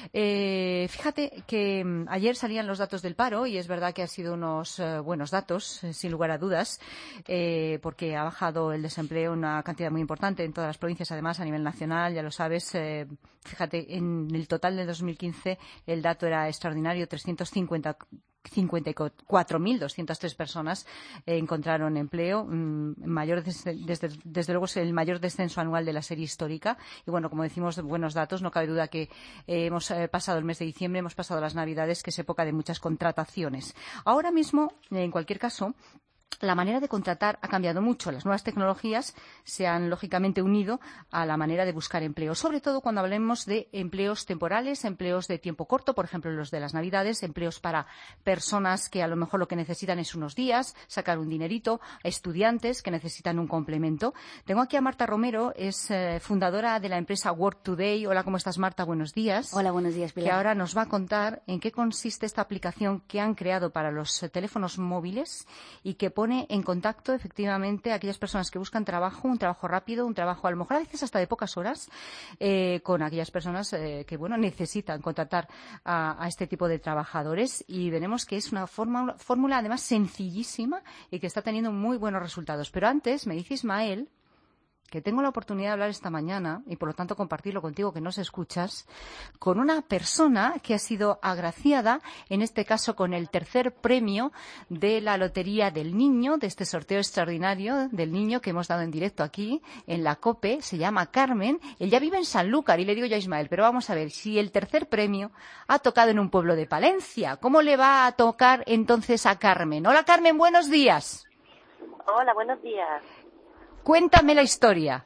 Eh, fíjate que um, ayer salían los datos del paro y es verdad que han sido unos uh, buenos datos, eh, sin lugar a dudas, eh, porque ha bajado el desempleo una cantidad muy importante en todas las provincias, además a nivel nacional, ya lo sabes. Eh, fíjate, en el total de dos mil quince el dato era extraordinario, trescientos cincuenta cincuenta y cuatro mil doscientas tres personas eh, encontraron empleo, mmm, mayor desde, desde, desde luego es el mayor descenso anual de la serie histórica. Y bueno, como decimos, buenos datos, no cabe duda que eh, hemos eh, pasado el mes de diciembre, hemos pasado las Navidades, que es época de muchas contrataciones. Ahora mismo, eh, en cualquier caso, la manera de contratar ha cambiado mucho. Las nuevas tecnologías se han, lógicamente, unido a la manera de buscar empleo, sobre todo cuando hablemos de empleos temporales, empleos de tiempo corto, por ejemplo, los de las Navidades, empleos para personas que a lo mejor lo que necesitan es unos días, sacar un dinerito, estudiantes que necesitan un complemento. Tengo aquí a Marta Romero, es eh, fundadora de la empresa Work Today. Hola, ¿cómo estás, Marta? Buenos días. Hola, buenos días, Pilar. Que ahora nos va a contar en qué consiste esta aplicación que han creado para los eh, teléfonos móviles y que pone en contacto efectivamente a aquellas personas que buscan trabajo, un trabajo rápido, un trabajo a lo mejor a veces hasta de pocas horas, eh, con aquellas personas eh, que bueno necesitan contratar a, a este tipo de trabajadores, y veremos que es una fórmula, fórmula además sencillísima y que está teniendo muy buenos resultados. Pero antes me dice Ismael que tengo la oportunidad de hablar esta mañana y por lo tanto compartirlo contigo, que nos escuchas, con una persona que ha sido agraciada, en este caso con el tercer premio de la Lotería del Niño, de este sorteo extraordinario del niño que hemos dado en directo aquí en la COPE. Se llama Carmen, ella vive en Sanlúcar y le digo yo a Ismael, pero vamos a ver, si el tercer premio ha tocado en un pueblo de Palencia, ¿cómo le va a tocar entonces a Carmen? Hola Carmen, buenos días. Hola, buenos días. Cuéntame la historia.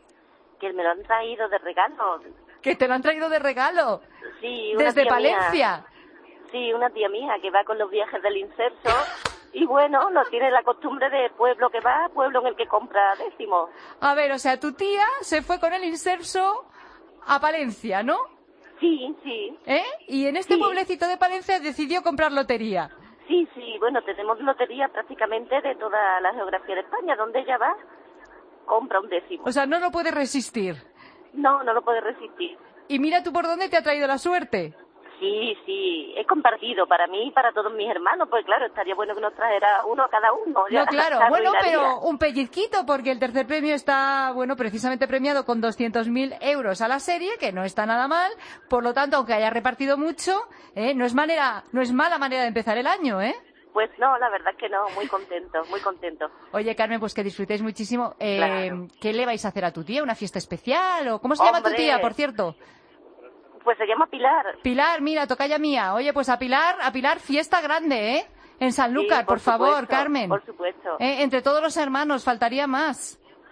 Que me lo han traído de regalo. ¿Que te lo han traído de regalo? Sí, una ¿Desde tía Palencia? Mía. Sí, una tía mía que va con los viajes del inserso y bueno, no tiene la costumbre de pueblo que va, pueblo en el que compra décimos. A ver, o sea, tu tía se fue con el inserso a Palencia, ¿no? Sí, sí. ¿Eh? Y en este sí. pueblecito de Palencia decidió comprar lotería. Sí, sí, bueno, tenemos lotería prácticamente de toda la geografía de España. Donde ella va, compra un décimo. O sea, no lo puede resistir. No, no lo puede resistir. Y mira tú por dónde te ha traído la suerte. Sí, sí, es compartido para mí y para todos mis hermanos, pues claro, estaría bueno que nos trajera uno a cada uno. No, claro, bueno, pero un pellizquito, porque el tercer premio está, bueno, precisamente premiado con doscientos mil euros a la serie, que no está nada mal. Por lo tanto, aunque haya repartido mucho, ¿eh? no es manera, no es mala manera de empezar el año, ¿eh? Pues no, la verdad es que no, muy contento, muy contento. Oye, Carmen, pues que disfrutéis muchísimo. Eh, claro. ¿Qué le vais a hacer a tu tía? ¿Una fiesta especial? ¿O cómo se llama tu tía, por cierto? Pues se llama Pilar. Pilar, mira, tocaya mía. Oye, pues a Pilar, a Pilar, fiesta grande, ¿eh? En Sanlúcar, sí, por, por favor, supuesto, Carmen. Por supuesto. Eh, entre todos los hermanos, faltaría más.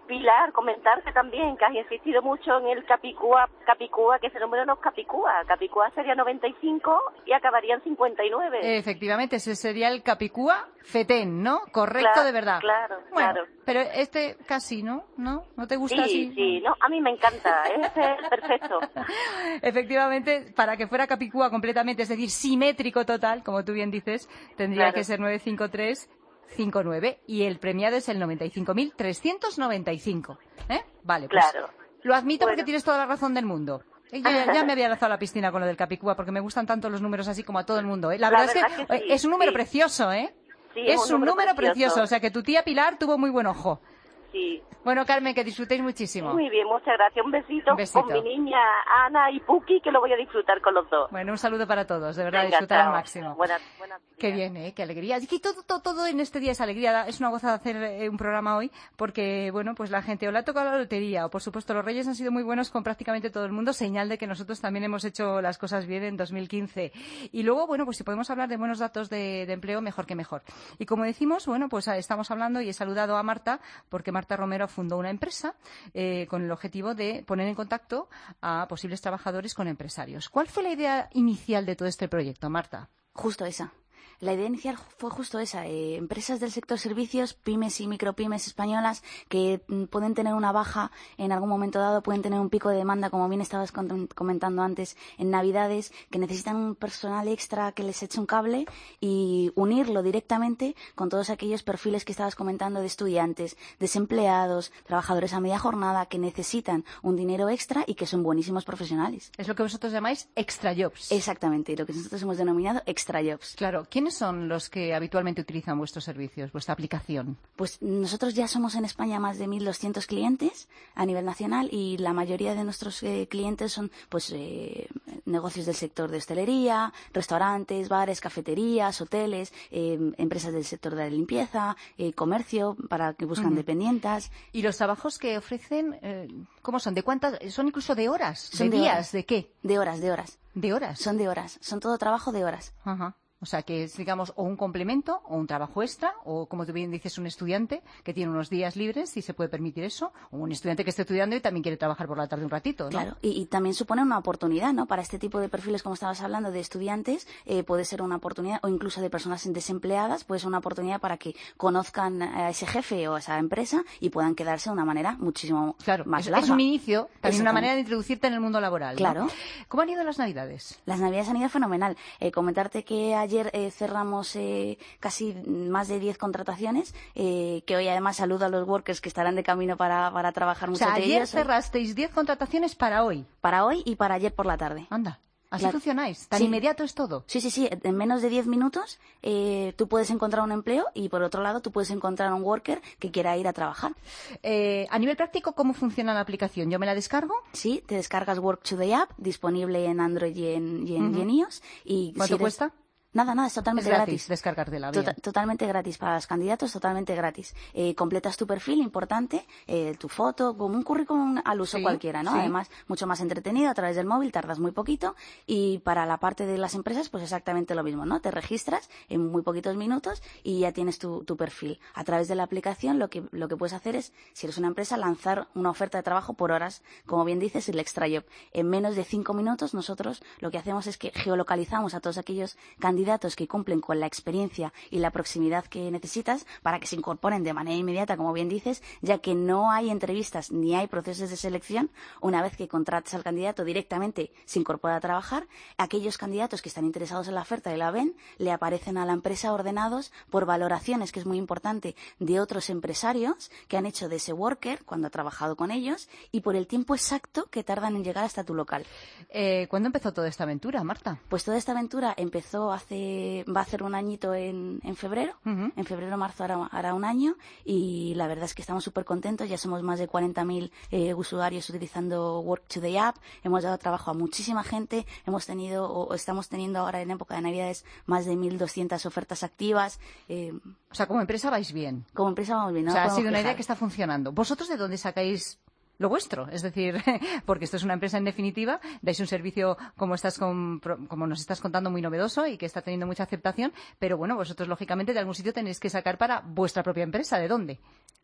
Pilar, comentarte también que has insistido mucho en el Capicúa, Capicúa, que ese número no es Capicúa. Capicúa sería noventa y cinco y acabaría en cincuenta y nueve. Efectivamente, ese sería el Capicúa Fetén, ¿no? Correcto, claro, de verdad. Claro, bueno, claro. Pero este casi, ¿no? ¿No? ¿No te gusta sí, así? Sí, sí, no, a mí me encanta, ese es perfecto. Efectivamente, para que fuera Capicúa completamente, es decir, simétrico total, como tú bien dices, tendría claro. que ser novecientos cincuenta y tres cinco nueve y el premiado es el noventa y cinco mil trescientos noventa y cinco. ¿Eh? Vale, pues claro. Lo admito bueno. porque tienes toda la razón del mundo. Yo ya, ya me había lanzado a la piscina con lo del Capicúa porque me gustan tanto los números así como a todo el mundo. ¿eh? La, la verdad, verdad es que, que sí, es un número sí. precioso, ¿eh? Sí, es, es un número, número precioso. precioso. O sea que tu tía Pilar tuvo muy buen ojo. Sí. Bueno, Carmen, que disfrutéis muchísimo. Muy bien, muchas gracias. Un besito, un besito con mi niña Ana y Puki, que lo voy a disfrutar con los dos. Bueno, un saludo para todos, de verdad, Venga, disfrutar chao. al máximo. Buenas, buenas Qué bien, ¿eh? Qué alegría. Es que todo, todo, todo en este día es alegría. Es una gozada hacer eh, un programa hoy porque, bueno, pues la gente o le ha tocado la lotería o, por supuesto, los Reyes han sido muy buenos con prácticamente todo el mundo, señal de que nosotros también hemos hecho las cosas bien en dos mil quince. Y luego, bueno, pues si podemos hablar de buenos datos de, de empleo, mejor que mejor. Y como decimos, bueno, pues estamos hablando y he saludado a Marta porque Marta Romero fundó una empresa Eh, con el objetivo de poner en contacto a posibles trabajadores con empresarios. ¿Cuál fue la idea inicial de todo este proyecto, Marta? Justo esa. La idea inicial fue justo esa, eh, empresas del sector servicios, pymes y micropymes españolas que mm, pueden tener una baja en algún momento dado, pueden tener un pico de demanda, como bien estabas comentando antes, en Navidades, que necesitan un personal extra que les eche un cable y unirlo directamente con todos aquellos perfiles que estabas comentando de estudiantes, desempleados, trabajadores a media jornada que necesitan un dinero extra y que son buenísimos profesionales. Es lo que vosotros llamáis extra jobs. Exactamente, lo que nosotros hemos denominado extra jobs. Claro, ¿quiénes son los que habitualmente utilizan vuestros servicios, vuestra aplicación? Pues nosotros ya somos en España más de mil doscientos clientes a nivel nacional y la mayoría de nuestros eh, clientes son pues eh, negocios del sector de hostelería, restaurantes, bares, cafeterías, hoteles, eh, empresas del sector de la limpieza, eh, comercio para que buscan uh-huh. dependientas. ¿Y los trabajos que ofrecen, eh, cómo son? ¿De cuántas? ¿Son incluso de horas? Son ¿De, de días? Horas. ¿De qué? De horas, de horas. ¿De horas? Son de horas. Son todo trabajo de horas. Ajá. Uh-huh. O sea, que es, digamos, o un complemento o un trabajo extra, o como tú bien dices, un estudiante que tiene unos días libres y se puede permitir eso, o un estudiante que esté estudiando y también quiere trabajar por la tarde un ratito, ¿no? Claro, y, y también supone una oportunidad, ¿no? Para este tipo de perfiles, como estabas hablando, de estudiantes, eh, puede ser una oportunidad, o incluso de personas desempleadas, puede ser una oportunidad para que conozcan a ese jefe o a esa empresa y puedan quedarse de una manera muchísimo claro, más es, larga. Es un inicio, también una manera de introducirte en el mundo laboral, claro. ¿no? ¿Cómo han ido las Navidades? Las Navidades han ido fenomenal. Eh, comentarte que ayer eh, cerramos Eh, casi más de diez contrataciones, eh, que hoy además saludo a los workers que estarán de camino para, para trabajar mucho. O sea, de ayer ellos. cerrasteis diez contrataciones para hoy. Para hoy y para ayer por la tarde. Anda. ¿Así claro. funcionáis? ¿Tan sí. inmediato es todo? Sí, sí, sí. En menos de diez minutos eh, tú puedes encontrar un empleo y, por otro lado, tú puedes encontrar un worker que quiera ir a trabajar. Eh, a nivel práctico, ¿cómo funciona la aplicación? ¿Yo me la descargo? Sí, te descargas Work Today App, disponible en Android y en, y en, uh-huh. y en iOS. Y ¿Cuánto si eres... cuesta? Nada, nada, es totalmente es gratis. gratis. Descargártela, Tota- totalmente gratis para los candidatos, totalmente gratis. Eh, completas tu perfil, importante, eh, tu foto, como un currículum al uso sí, cualquiera, ¿no? Sí. Además, mucho más entretenido a través del móvil, tardas muy poquito. Y para la parte de las empresas, pues exactamente lo mismo, ¿no? Te registras en muy poquitos minutos y ya tienes tu, tu perfil. A través de la aplicación, lo que, lo que puedes hacer es, si eres una empresa, lanzar una oferta de trabajo por horas, como bien dices, el extra job. En menos de cinco minutos, nosotros lo que hacemos es que geolocalizamos a todos aquellos candidatos que cumplen con la experiencia y la proximidad que necesitas para que se incorporen de manera inmediata, como bien dices, ya que no hay entrevistas ni hay procesos de selección. Una vez que contratas al candidato directamente se incorpora a trabajar. Aquellos candidatos que están interesados en la oferta y la ven, le aparecen a la empresa ordenados por valoraciones, que es muy importante, de otros empresarios que han hecho de ese worker cuando ha trabajado con ellos y por el tiempo exacto que tardan en llegar hasta tu local. Eh, ¿Cuándo empezó toda esta aventura, Marta? Pues toda esta aventura empezó hace, va a hacer un añito en, en febrero, uh-huh. en febrero marzo hará, hará un año y la verdad es que estamos súper contentos, ya somos más de cuarenta mil eh, usuarios utilizando Work Today App, hemos dado trabajo a muchísima gente, hemos tenido o estamos teniendo ahora en época de Navidades más de mil doscientas ofertas activas. Eh, o sea, como empresa vais bien. Como empresa vamos bien. No o sea, ha sido quejar. Una idea que está funcionando. ¿Vosotros de dónde sacáis lo vuestro? Es decir, porque esto es una empresa en definitiva, dais un servicio como estás con, como nos estás contando muy novedoso y que está teniendo mucha aceptación, pero bueno, vosotros lógicamente de algún sitio tenéis que sacar para vuestra propia empresa. ¿De dónde?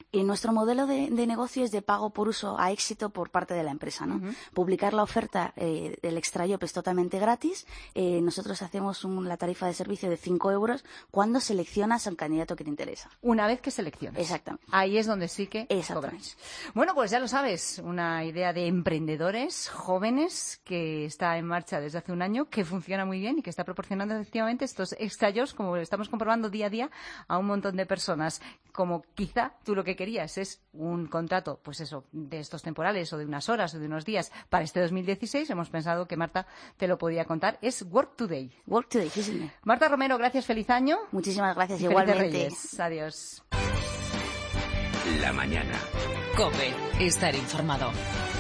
Y nuestro modelo de, de negocio es de pago por uso a éxito por parte de la empresa, ¿no? Uh-huh. Publicar la oferta eh, del extra job es totalmente gratis. Eh, nosotros hacemos un, la tarifa de servicio de cinco euros cuando seleccionas al candidato que te interesa. Una vez que seleccionas. Exactamente. Ahí es donde sí que cobráis. Bueno, pues ya lo sabes, una idea de emprendedores jóvenes que está en marcha desde hace un año, que funciona muy bien y que está proporcionando efectivamente estos extra jobs, como lo estamos comprobando día a día, a un montón de personas. Como quizá tú lo que querías es un contrato, pues eso, de estos temporales o de unas horas o de unos días para este dos mil dieciséis, hemos pensado que Marta te lo podía contar. Es Work Today. Work Today, sí, sí. Marta Romero, gracias, feliz año. Muchísimas gracias, y igualmente. Reyes. Adiós. La mañana. COPE, estar informado.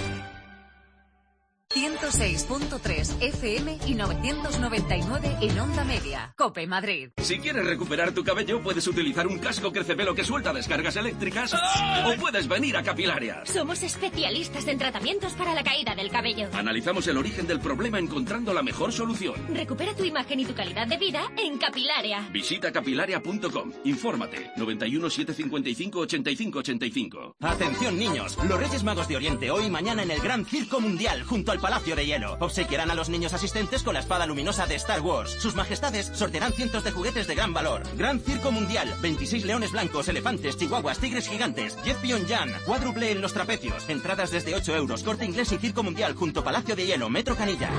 ciento seis punto tres F M y novecientos noventa y nueve en onda media. COPE Madrid. Si quieres recuperar tu cabello, puedes utilizar un casco crespelo que suelta descargas eléctricas ¡ay! O puedes venir a Capilarias. Somos especialistas en tratamientos para la caída del cabello. Analizamos el origen del problema encontrando la mejor solución. Recupera tu imagen y tu calidad de vida en Capilaria. Visita capilaria punto com. Infórmate. noventa y uno, setecientos cincuenta y cinco, ochenta y cinco ochenta y cinco. Atención, niños. Los Reyes Magos de Oriente hoy y mañana en el Gran Circo Mundial junto al Palacio de Hielo. Obsequiarán a los niños asistentes con la espada luminosa de Star Wars. Sus majestades sortearán cientos de juguetes de gran valor. Gran Circo Mundial. veintiséis leones blancos, elefantes, chihuahuas, tigres gigantes, Jet Pyongyang, cuádruple en los trapecios. Entradas desde ocho euros. Corte Inglés y Circo Mundial junto Palacio de Hielo, Metro Canillas.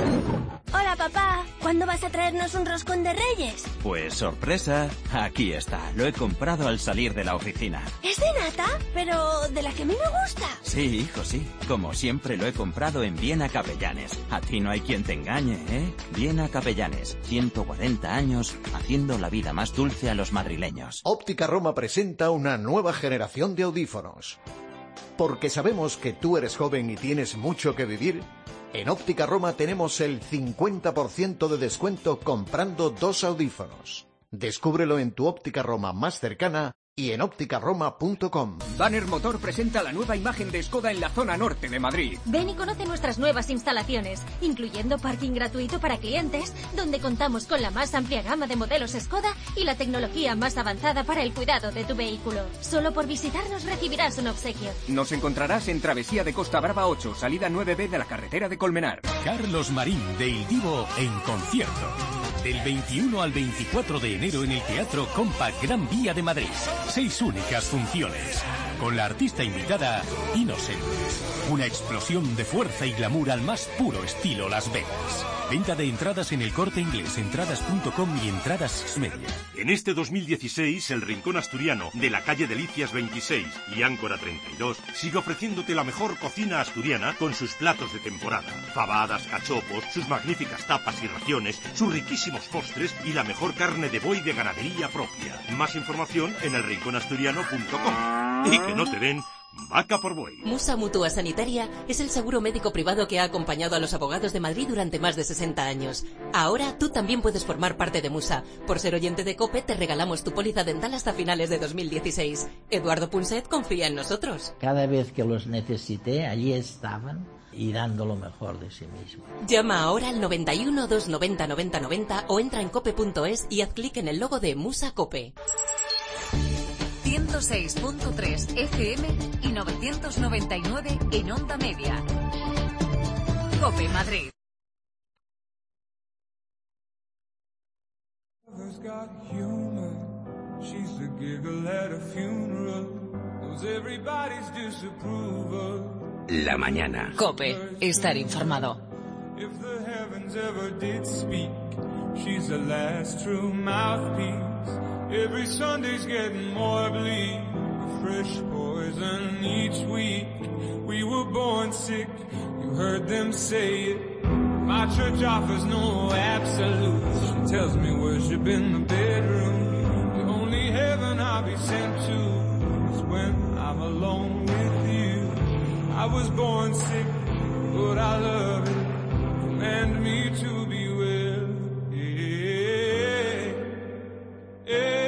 Hola, papá. ¿Cuándo vas a traernos un roscón de Reyes? Pues sorpresa, aquí está. Lo he comprado al salir de la oficina. ¿Es de nata? Pero de la que a mí me gusta. Sí, hijo, sí. Como siempre lo he comprado en Viena Capellanes. A ti no hay quien te engañe, ¿eh? Viena Capellanes. ciento cuarenta años haciendo la vida más dulce a los madrileños. Óptica Roma presenta una nueva generación de audífonos. Porque sabemos que tú eres joven y tienes mucho que vivir, en Óptica Roma tenemos el cincuenta por ciento de descuento comprando dos audífonos. Descúbrelo en tu Óptica Roma más cercana y en óptica roma punto com. Banner Motor presenta la nueva imagen de Skoda en la zona norte de Madrid. Ven y conoce nuestras nuevas instalaciones, incluyendo parking gratuito para clientes, donde contamos con la más amplia gama de modelos Skoda y la tecnología más avanzada para el cuidado de tu vehículo. Solo por visitarnos recibirás un obsequio. Nos encontrarás en Travesía de Costa Brava ocho, salida nueve B de la carretera de Colmenar. Carlos Marín de Il Divo en concierto. Del veintiuno al veinticuatro de enero en el Teatro Compact Gran Vía de Madrid. Seis únicas funciones. Con la artista invitada Innocent. Una explosión de fuerza y glamour al más puro estilo Las Vegas. Venta de entradas en el Corte Inglés, entradas punto com y entradas media. En este dos mil dieciséis, el Rincón Asturiano de la calle Delicias veintiséis y Áncora treinta y dos sigue ofreciéndote la mejor cocina asturiana con sus platos de temporada. Fabadas, cachopos, sus magníficas tapas y raciones, sus riquísimos postres y la mejor carne de buey de ganadería propia. Más información en el rincón asturiano punto com. Y que no te den vaca por buey. Musa Mutua Sanitaria es el seguro médico privado que ha acompañado a los abogados de Madrid durante más de sesenta años. Ahora tú también puedes formar parte de Musa. Por ser oyente de COPE te regalamos tu póliza dental hasta finales de dos mil dieciséis. Eduardo Punset confía en nosotros. Cada vez que los necesité, allí estaban y dando lo mejor de sí mismos. Llama ahora al noventa y uno, doscientos noventa, noventa noventa o entra en cope punto es y haz clic en el logo de Musa Cope. ciento seis punto tres F M y novecientos noventa y nueve en onda media. COPE Madrid. La mañana. COPE, estar informado. Every Sunday's getting more bleak, a fresh poison each week. We were born sick, you heard them say it. My church offers no absolutes. She tells me worship in the bedroom. The only heaven I'll be sent to is when I'm alone with you. I was born sick, but I love it. Command me to be well. Yeah, yeah.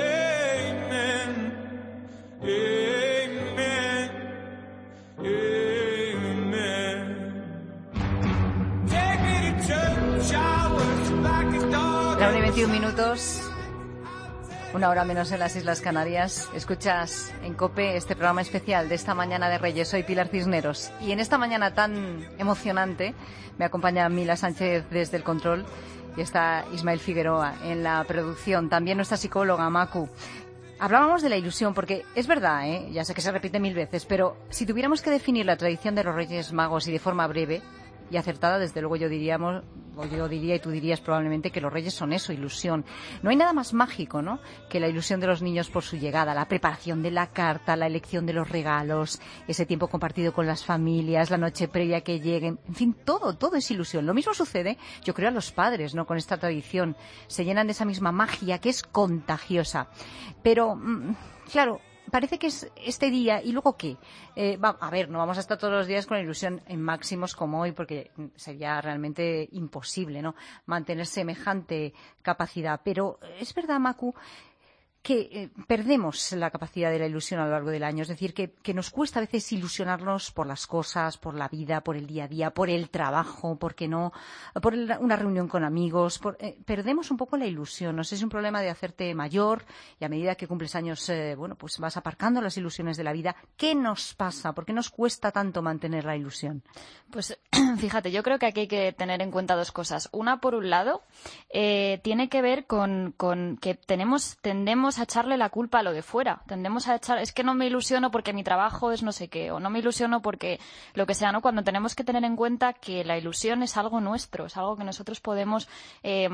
La una y veintiún minutos. Una hora menos en las Islas Canarias. Escuchas en COPE este programa especial de esta mañana de Reyes. Soy Pilar Cisneros. Y en esta mañana tan emocionante me acompaña Mila Sánchez desde el control y está Ismael Figueroa en la producción. También nuestra psicóloga, Macu. Hablábamos de la ilusión, porque es verdad, ¿eh? Ya sé que se repite mil veces, pero si tuviéramos que definir la tradición de los Reyes Magos y de forma breve y acertada, desde luego yo diríamos, o yo diría y tú dirías probablemente que los Reyes son eso, ilusión. No hay nada más mágico, ¿no?, que la ilusión de los niños por su llegada, la preparación de la carta, la elección de los regalos, ese tiempo compartido con las familias, la noche previa que lleguen, en fin, todo, todo es ilusión. Lo mismo sucede, yo creo, a los padres, ¿no?, con esta tradición. Se llenan de esa misma magia que es contagiosa. Pero, claro, parece que es este día, ¿y luego qué? Eh, va, a ver, no vamos a estar todos los días con la ilusión en máximos como hoy, porque sería realmente imposible, ¿no?, mantener semejante capacidad. Pero es verdad, Macu, que eh, perdemos la capacidad de la ilusión a lo largo del año. Es decir, que, que nos cuesta a veces ilusionarnos por las cosas, por la vida, por el día a día, por el trabajo, ¿por qué no?, por el, una reunión con amigos. Por, eh, perdemos un poco la ilusión. No sé si es un problema de hacerte mayor y a medida que cumples años, eh, bueno, pues vas aparcando las ilusiones de la vida. ¿Qué nos pasa? ¿Por qué nos cuesta tanto mantener la ilusión? Pues fíjate, yo creo que aquí hay que tener en cuenta dos cosas. Una, por un lado, eh, tiene que ver con, con que tenemos, tendemos a echarle la culpa a lo de fuera. Tendemos a echar, es que no me ilusiono porque mi trabajo es no sé qué, o no me ilusiono porque lo que sea, ¿no? Cuando tenemos que tener en cuenta que la ilusión es algo nuestro, es algo que nosotros podemos eh,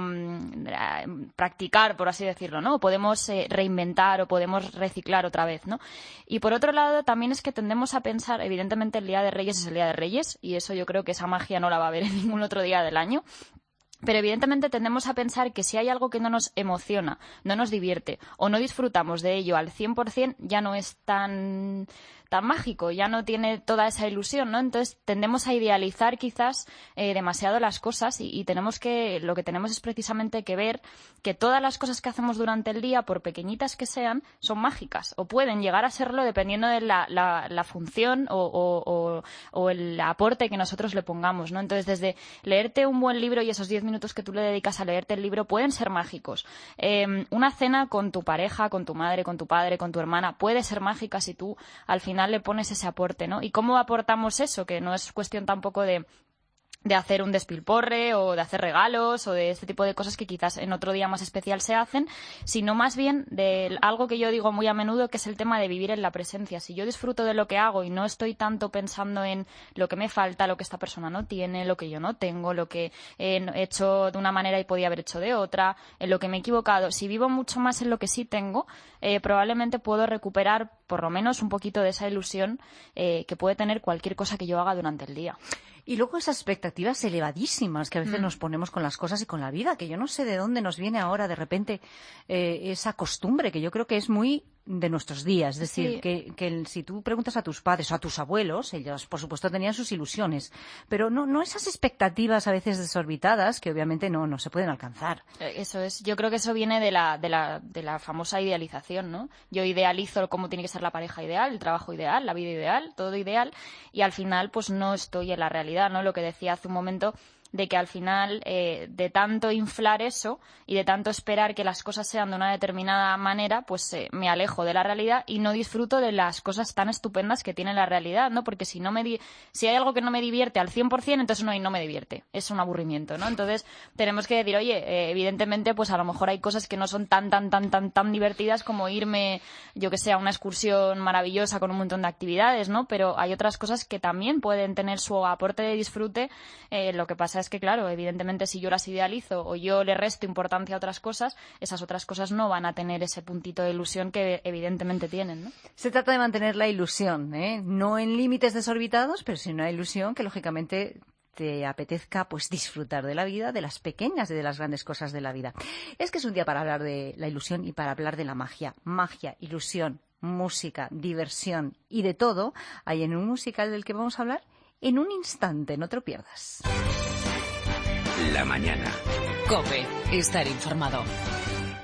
practicar, por así decirlo, ¿no? O podemos eh, reinventar o podemos reciclar otra vez, ¿no? Y por otro lado, también es que tendemos a pensar, evidentemente el Día de Reyes es el Día de Reyes, y eso yo creo que esa magia no la va a haber en ningún otro día del año. Pero evidentemente tendemos a pensar que si hay algo que no nos emociona, no nos divierte o no disfrutamos de ello al cien por cien, ya no es tan, tan mágico, ya no tiene toda esa ilusión, ¿no? Entonces tendemos a idealizar quizás eh, demasiado las cosas y, y tenemos que, lo que tenemos es precisamente que ver que todas las cosas que hacemos durante el día, por pequeñitas que sean, son mágicas o pueden llegar a serlo dependiendo de la, la, la función o, o, o, o el aporte que nosotros le pongamos, ¿no? Entonces desde leerte un buen libro y esos diez minutos que tú le dedicas a leerte el libro pueden ser mágicos. Eh, una cena con tu pareja, con tu madre, con tu padre, con tu hermana puede ser mágica si tú al final le pones ese aporte, ¿no? ¿Y cómo aportamos eso? Que no es cuestión tampoco de de hacer un despilporre o de hacer regalos o de este tipo de cosas que quizás en otro día más especial se hacen, sino más bien de algo que yo digo muy a menudo, que es el tema de vivir en la presencia. Si yo disfruto de lo que hago y no estoy tanto pensando en lo que me falta, lo que esta persona no tiene, lo que yo no tengo, lo que he hecho de una manera y podía haber hecho de otra, en lo que me he equivocado, si vivo mucho más en lo que sí tengo, eh, probablemente puedo recuperar por lo menos un poquito de esa ilusión eh, que puede tener cualquier cosa que yo haga durante el día. Y luego esas expectativas elevadísimas que a veces Mm. nos ponemos con las cosas y con la vida, que yo no sé de dónde nos viene ahora de repente eh, esa costumbre, que yo creo que es muy de nuestros días. Es decir, Sí. que, que si tú preguntas a tus padres o a tus abuelos, ellos por supuesto tenían sus ilusiones, pero no, no esas expectativas a veces desorbitadas que obviamente no, no se pueden alcanzar. Eh, Eso es, yo creo que eso viene de la, de la, de la famosa idealización, ¿no? Yo idealizo cómo tiene que ser la pareja ideal, el trabajo ideal, la vida ideal, todo ideal, y al final pues no estoy en la realidad, ¿no? Lo que decía hace un momento, de que al final eh, de tanto inflar eso y de tanto esperar que las cosas sean de una determinada manera, pues eh, me alejo de la realidad y no disfruto de las cosas tan estupendas que tiene la realidad, ¿no? Porque si no me di- si hay algo que no me divierte al cien por cien, entonces no, y no me divierte, es un aburrimiento, ¿no? Entonces tenemos que decir, oye, eh, evidentemente pues a lo mejor hay cosas que no son tan tan tan tan tan divertidas como irme, yo que sé, a una excursión maravillosa con un montón de actividades, ¿no? Pero hay otras cosas que también pueden tener su aporte de disfrute. Eh, lo que pasa es que, claro, evidentemente si yo las idealizo o yo le resto importancia a otras cosas, esas otras cosas no van a tener ese puntito de ilusión que evidentemente tienen, ¿no? Se trata de mantener la ilusión, ¿eh? No en límites desorbitados, pero sí una ilusión que lógicamente te apetezca pues disfrutar de la vida, de las pequeñas y de las grandes cosas de la vida. Es que es un día para hablar de la ilusión y para hablar de la magia. Magia, ilusión, música, diversión y de todo hay en un musical del que vamos a hablar en un instante, no te lo pierdas. La mañana. COPE. Estar informado.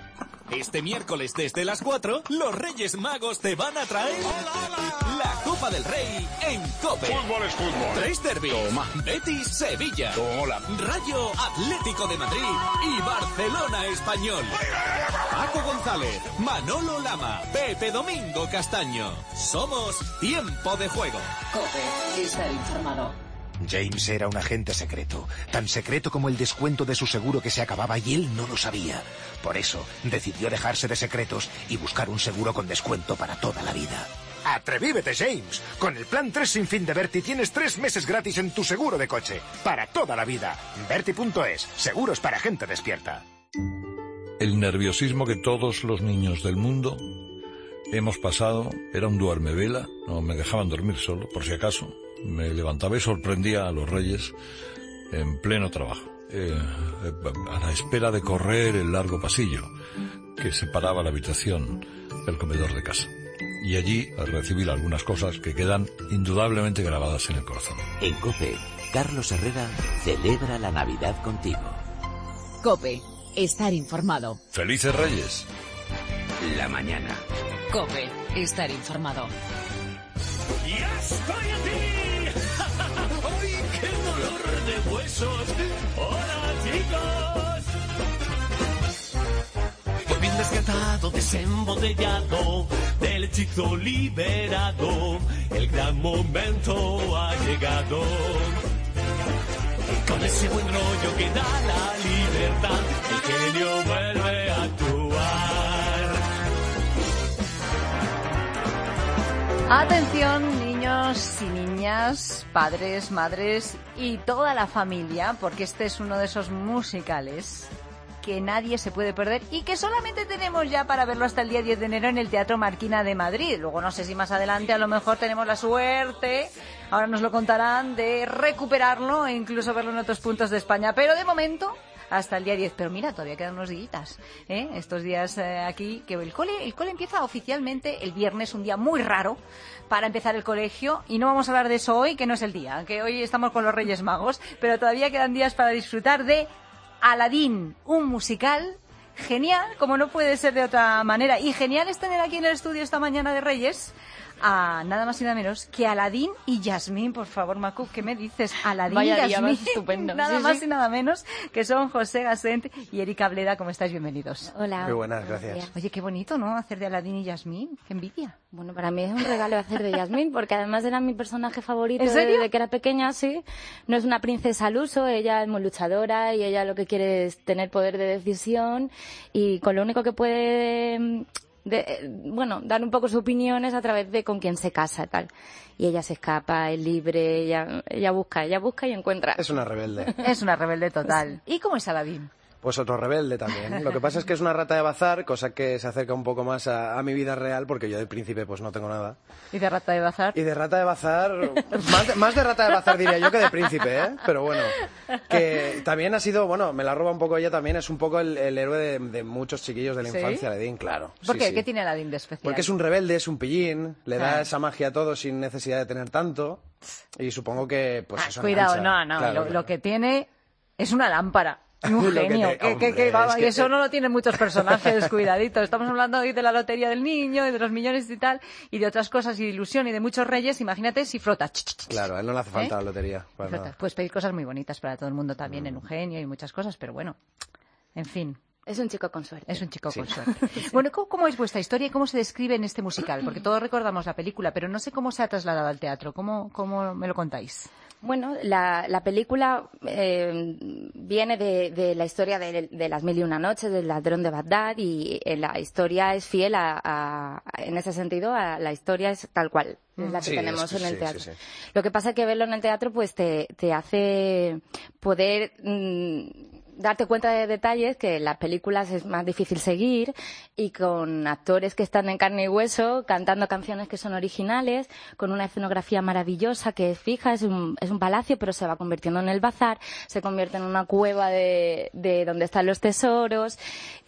Este miércoles desde las cuatro, los Reyes Magos te van a traer la Copa del Rey en COPE. Fútbol es fútbol. Tres derbis. Toma. Betis, Sevilla. Hola. Rayo, Atlético de Madrid y Barcelona Español. Paco González, Manolo Lama, Pepe Domingo Castaño. Somos Tiempo de Juego. COPE, estar informado. James era un agente secreto, tan secreto como el descuento de su seguro que se acababa y él no lo sabía. Por eso, decidió dejarse de secretos y buscar un seguro con descuento para toda la vida. ¡Atrevívete, James! Con el plan tres sin fin de Berti tienes tres meses gratis en tu seguro de coche. Para toda la vida. Berti punto es. Seguros para gente despierta. El nerviosismo que todos los niños del mundo hemos pasado era un duermevela. No me dejaban dormir solo, por si acaso. Me levantaba y sorprendía a los Reyes en pleno trabajo, eh, a la espera de correr el largo pasillo que separaba la habitación del comedor de casa. Y allí recibí algunas cosas que quedan indudablemente grabadas en el corazón. En COPE, Carlos Herrera celebra la Navidad contigo. COPE, estar informado. ¡Felices Reyes! La mañana. COPE, estar informado. ¡Ya estoy aquí! ¡Ay, qué dolor de huesos! ¡Hola, chicos! Por fin rescatado, desembotellado, del hechizo liberado, el gran momento ha llegado. Con ese buen rollo que da la libertad, el genio vuelve a actuar. Atención, niños y niñas, padres, madres y toda la familia, porque este es uno de esos musicales que nadie se puede perder y que solamente tenemos ya para verlo hasta el día diez de enero en el Teatro Marquina de Madrid. Luego no sé si más adelante a lo mejor tenemos la suerte, ahora nos lo contarán, de recuperarlo e incluso verlo en otros puntos de España. Pero de momento, hasta el día diez. Pero mira, todavía quedan unos días, ¿eh? Estos días eh, aquí, que el cole, el cole empieza oficialmente el viernes, un día muy raro para empezar el colegio, y no vamos a hablar de eso hoy, que no es el día, que hoy estamos con los Reyes Magos, pero todavía quedan días para disfrutar de Aladín, un musical genial, como no puede ser de otra manera. Y genial es tener aquí en el estudio esta mañana de Reyes a nada más y nada menos que Aladín y Yasmín. Por favor, Macu, ¿qué me dices? Aladín y Yasmín, estupendo. nada sí, más sí. y nada menos, que son José Gasent y Erika Bleda. ¿Cómo estáis? Bienvenidos. Hola. Muy buenas, gracias. Oye, qué bonito, ¿no? Hacer de Aladín y Yasmín. Qué envidia. Bueno, para mí es un regalo hacer de Yasmín, porque además era mi personaje favorito ¿En serio? desde que era pequeña, sí. No es una princesa al uso, ella es muy luchadora y ella lo que quiere es tener poder de decisión, y con lo único que puede... De, bueno, dar un poco sus opiniones a través de con quién se casa y tal. Y ella se escapa, es libre, ella, ella busca, ella busca y encuentra. Es una rebelde. Es una rebelde total. ¿Y cómo es Aladín? Pues otro rebelde también. Lo que pasa es que es una rata de bazar, cosa que se acerca un poco más a, a mi vida real, porque yo de príncipe pues no tengo nada. ¿Y de rata de bazar? Y de rata de bazar, más de, más de rata de bazar diría yo que de príncipe, ¿eh? Pero bueno, que también ha sido, bueno, me la roba un poco ella también, es un poco el, el héroe de, de muchos chiquillos de la ¿Sí? infancia, Aladín, claro. ¿Por sí, qué? sí. ¿Qué tiene Aladín de especial? Porque es un rebelde, es un pillín, le da Ah. esa magia a todo sin necesidad de tener tanto, y supongo que pues Ah, eso cuidado, engancha. no, no, Claro, lo, claro. lo que tiene es una lámpara. Y un Lo que genio, te- que, que, hombre, que, vamos, es y que eso te- no lo tienen muchos personajes, cuidadito. Estamos hablando hoy de la lotería del niño y de los millones y tal, y de otras cosas, y de ilusión y de muchos reyes. Imagínate si frotas. ch, ch, ch, Claro, a él no le hace falta ¿Eh? la lotería. para frotas. nada. Puedes pedir cosas muy bonitas para todo el mundo también, Mm. en un genio y muchas cosas, pero bueno, en fin. Es un chico con suerte. Es un chico Sí. con suerte. Bueno, ¿cómo, ¿cómo es vuestra historia y cómo se describe en este musical? Porque todos recordamos la película, pero no sé cómo se ha trasladado al teatro. ¿Cómo, cómo me lo contáis? Bueno, la, la película eh, viene de, de la historia de, de las mil y una noches, del ladrón de Bagdad, y eh, la historia es fiel a, a- en ese sentido, a la historia es tal cual, es la que Sí, tenemos es- en el sí, teatro. sí, sí. Lo que pasa es que verlo en el teatro pues te, te hace poder mm, darte cuenta de detalles que en las películas es más difícil seguir, y con actores que están en carne y hueso, cantando canciones que son originales, con una escenografía maravillosa que es fija, es un, es un palacio, pero se va convirtiendo en el bazar, se convierte en una cueva de, de donde están los tesoros,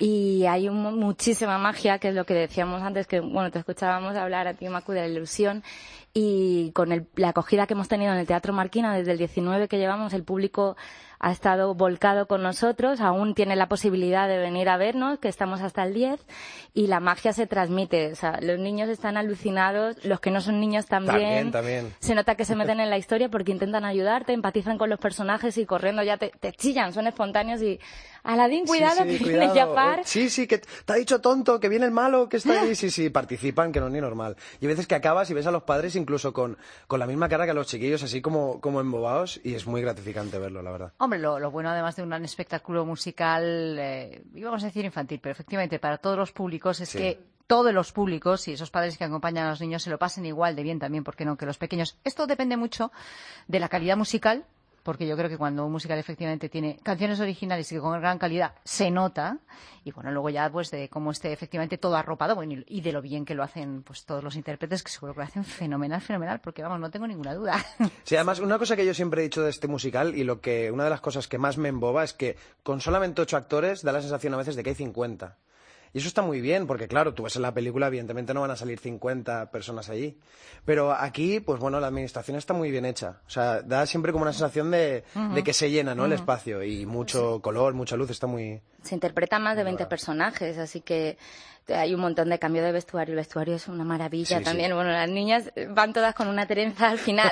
y hay un- muchísima magia, que es lo que decíamos antes, que bueno, te escuchábamos hablar a ti, Macu, de la ilusión, y con el, la acogida que hemos tenido en el Teatro Marquina desde el diecinueve que llevamos, el público ha estado volcado con nosotros, aún tiene la posibilidad de venir a vernos, que estamos hasta el diez, y la magia se transmite. O sea, los niños están alucinados, los que no son niños también. También, también. Se nota que se meten en la historia porque intentan ayudarte, empatizan con los personajes y corriendo ya te, te chillan, son espontáneos y... Aladín, cuidado, sí, sí, que cuidado. viene Jafar. Eh, sí, sí, que te ha dicho tonto, que viene el malo, que está ahí. Sí, sí, participan, que no es ni normal. Y a veces que acabas y ves a los padres incluso con, con la misma cara que a los chiquillos, así como, como embobados, y es muy gratificante verlo, la verdad. Hombre, lo, lo bueno además de un gran espectáculo musical, eh, íbamos a decir infantil, pero efectivamente para todos los públicos es Sí. que todos los públicos y esos padres que acompañan a los niños se lo pasen igual de bien también, porque no, que los pequeños. Esto depende mucho de la calidad musical, porque yo creo que cuando un musical efectivamente tiene canciones originales y que con gran calidad se nota, y bueno, luego ya pues de cómo esté efectivamente todo arropado, bueno, y de lo bien que lo hacen pues todos los intérpretes, que seguro que lo hacen fenomenal, fenomenal, porque vamos, no tengo ninguna duda. Sí, además, una cosa que yo siempre he dicho de este musical, y lo que una de las cosas que más me emboba es que con solamente ocho actores da la sensación a veces de que hay cincuenta. Y eso está muy bien, porque claro, tú ves en la película, evidentemente no van a salir cincuenta personas allí. Pero aquí, pues bueno, la administración está muy bien hecha. O sea, da siempre como una sensación de, Ujú. de que se llena, ¿no? El Ujú. espacio. Y mucho color, mucha luz, está muy... Se interpretan más de veinte personajes, así que hay un montón de cambio de vestuario. El vestuario es una maravilla Sí, también. sí. Bueno, las niñas van todas con una trenza al final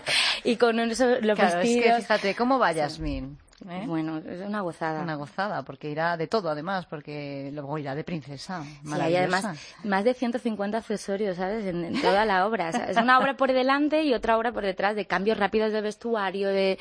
y con esos, los Claro, es vestidos. que fíjate, ¿cómo va Yasmín? ¿Eh? Bueno, es una gozada. Una gozada, porque irá de todo además, porque luego irá de princesa. Sí, hay Maravillosa. además más de ciento cincuenta accesorios, ¿sabes? En, en toda la obra. O sea, es una obra por delante y otra obra por detrás, de cambios rápidos de vestuario, de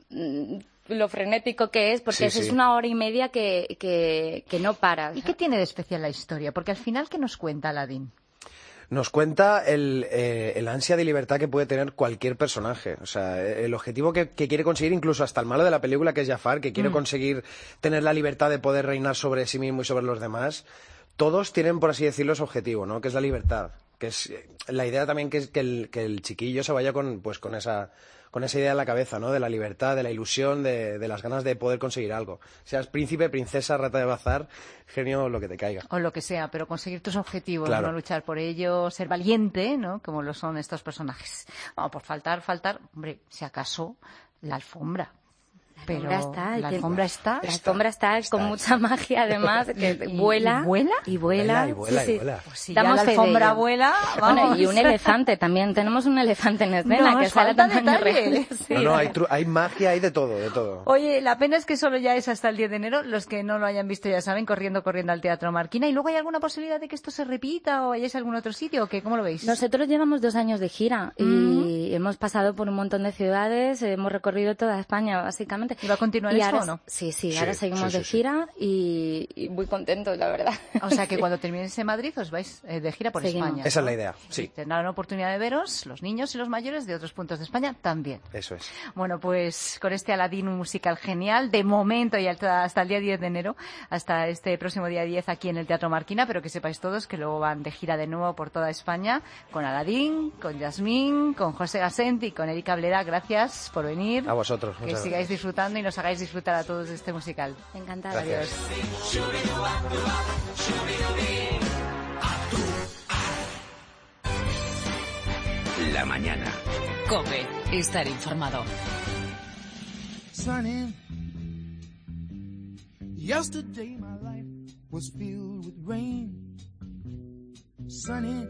mm, lo frenético que es, porque Sí, es, sí. es una hora y media que, que, que no para. ¿Y qué tiene de especial la historia? Porque al final, ¿qué nos cuenta Aladín? Nos cuenta el, eh, el ansia de libertad que puede tener cualquier personaje. O sea, el objetivo que, que quiere conseguir incluso hasta el malo de la película, que es Jafar, que quiere Mm. conseguir tener la libertad de poder reinar sobre sí mismo y sobre los demás. Todos tienen, por así decirlo, ese objetivo, ¿no? Que es la libertad. Que es eh, la idea también que es que el, que el chiquillo se vaya con, pues, con esa... con esa idea en la cabeza, ¿no? De la libertad, de la ilusión, de, de las ganas de poder conseguir algo. Seas príncipe, princesa, rata de bazar, genio, lo que te caiga. O lo que sea, pero conseguir tus objetivos, Claro. no luchar por ello, ser valiente, ¿no? Como lo son estos personajes. Vamos, por faltar, faltar, hombre, si acaso, la alfombra. Pero alfombra está, y la que- alfombra está. La alfombra está, con mucha magia, además, que vuela. ¿Y vuela? Y vuela. Vuela, y vuela, sí, y sí. vuela. Pues si Damos ya la fe de alfombra ello. vuela, Bueno, vamos. y un elefante también. Tenemos un elefante en escena Nos que sale a falta tamaño detalle. real. Sí. No, no, hay, tru- hay magia, hay de todo, de todo. Oye, la pena es que solo ya es hasta el diez de enero. Los que no lo hayan visto ya saben, corriendo, corriendo al Teatro Marquina. ¿Y luego hay alguna posibilidad de que esto se repita o vayáis a algún otro sitio? ¿O qué? ¿Cómo lo veis? Nosotros llevamos dos años de gira y hemos pasado por un montón de ciudades, hemos recorrido toda España, básicamente. ¿Y va a continuar Y esto ahora- o no? Sí, sí, Sí, ahora seguimos sí, de sí, sí. gira y, y muy contentos, la verdad. O sea que cuando terminéis en Madrid os vais eh, de gira por Seguimos. España. Esa es ¿no? la idea, sí. Tendrán la oportunidad de veros, los niños y los mayores de otros puntos de España también. Eso es. Bueno, pues con este Aladín, un musical genial, de momento y hasta, hasta el día diez de enero, hasta este próximo día diez aquí en el Teatro Marquina, pero que sepáis todos que luego van de gira de nuevo por toda España, con Aladín, con Yasmín, con José Gasent y con Erika Bleda. Gracias por venir. A vosotros. Que muchas sigáis gracias. disfrutando y nos hagáis disfrutar a todos de este musical. Encantada. Gracias. La mañana. COPE. Estar informado. Sunny. Yesterday my life was filled with rain. Sunny.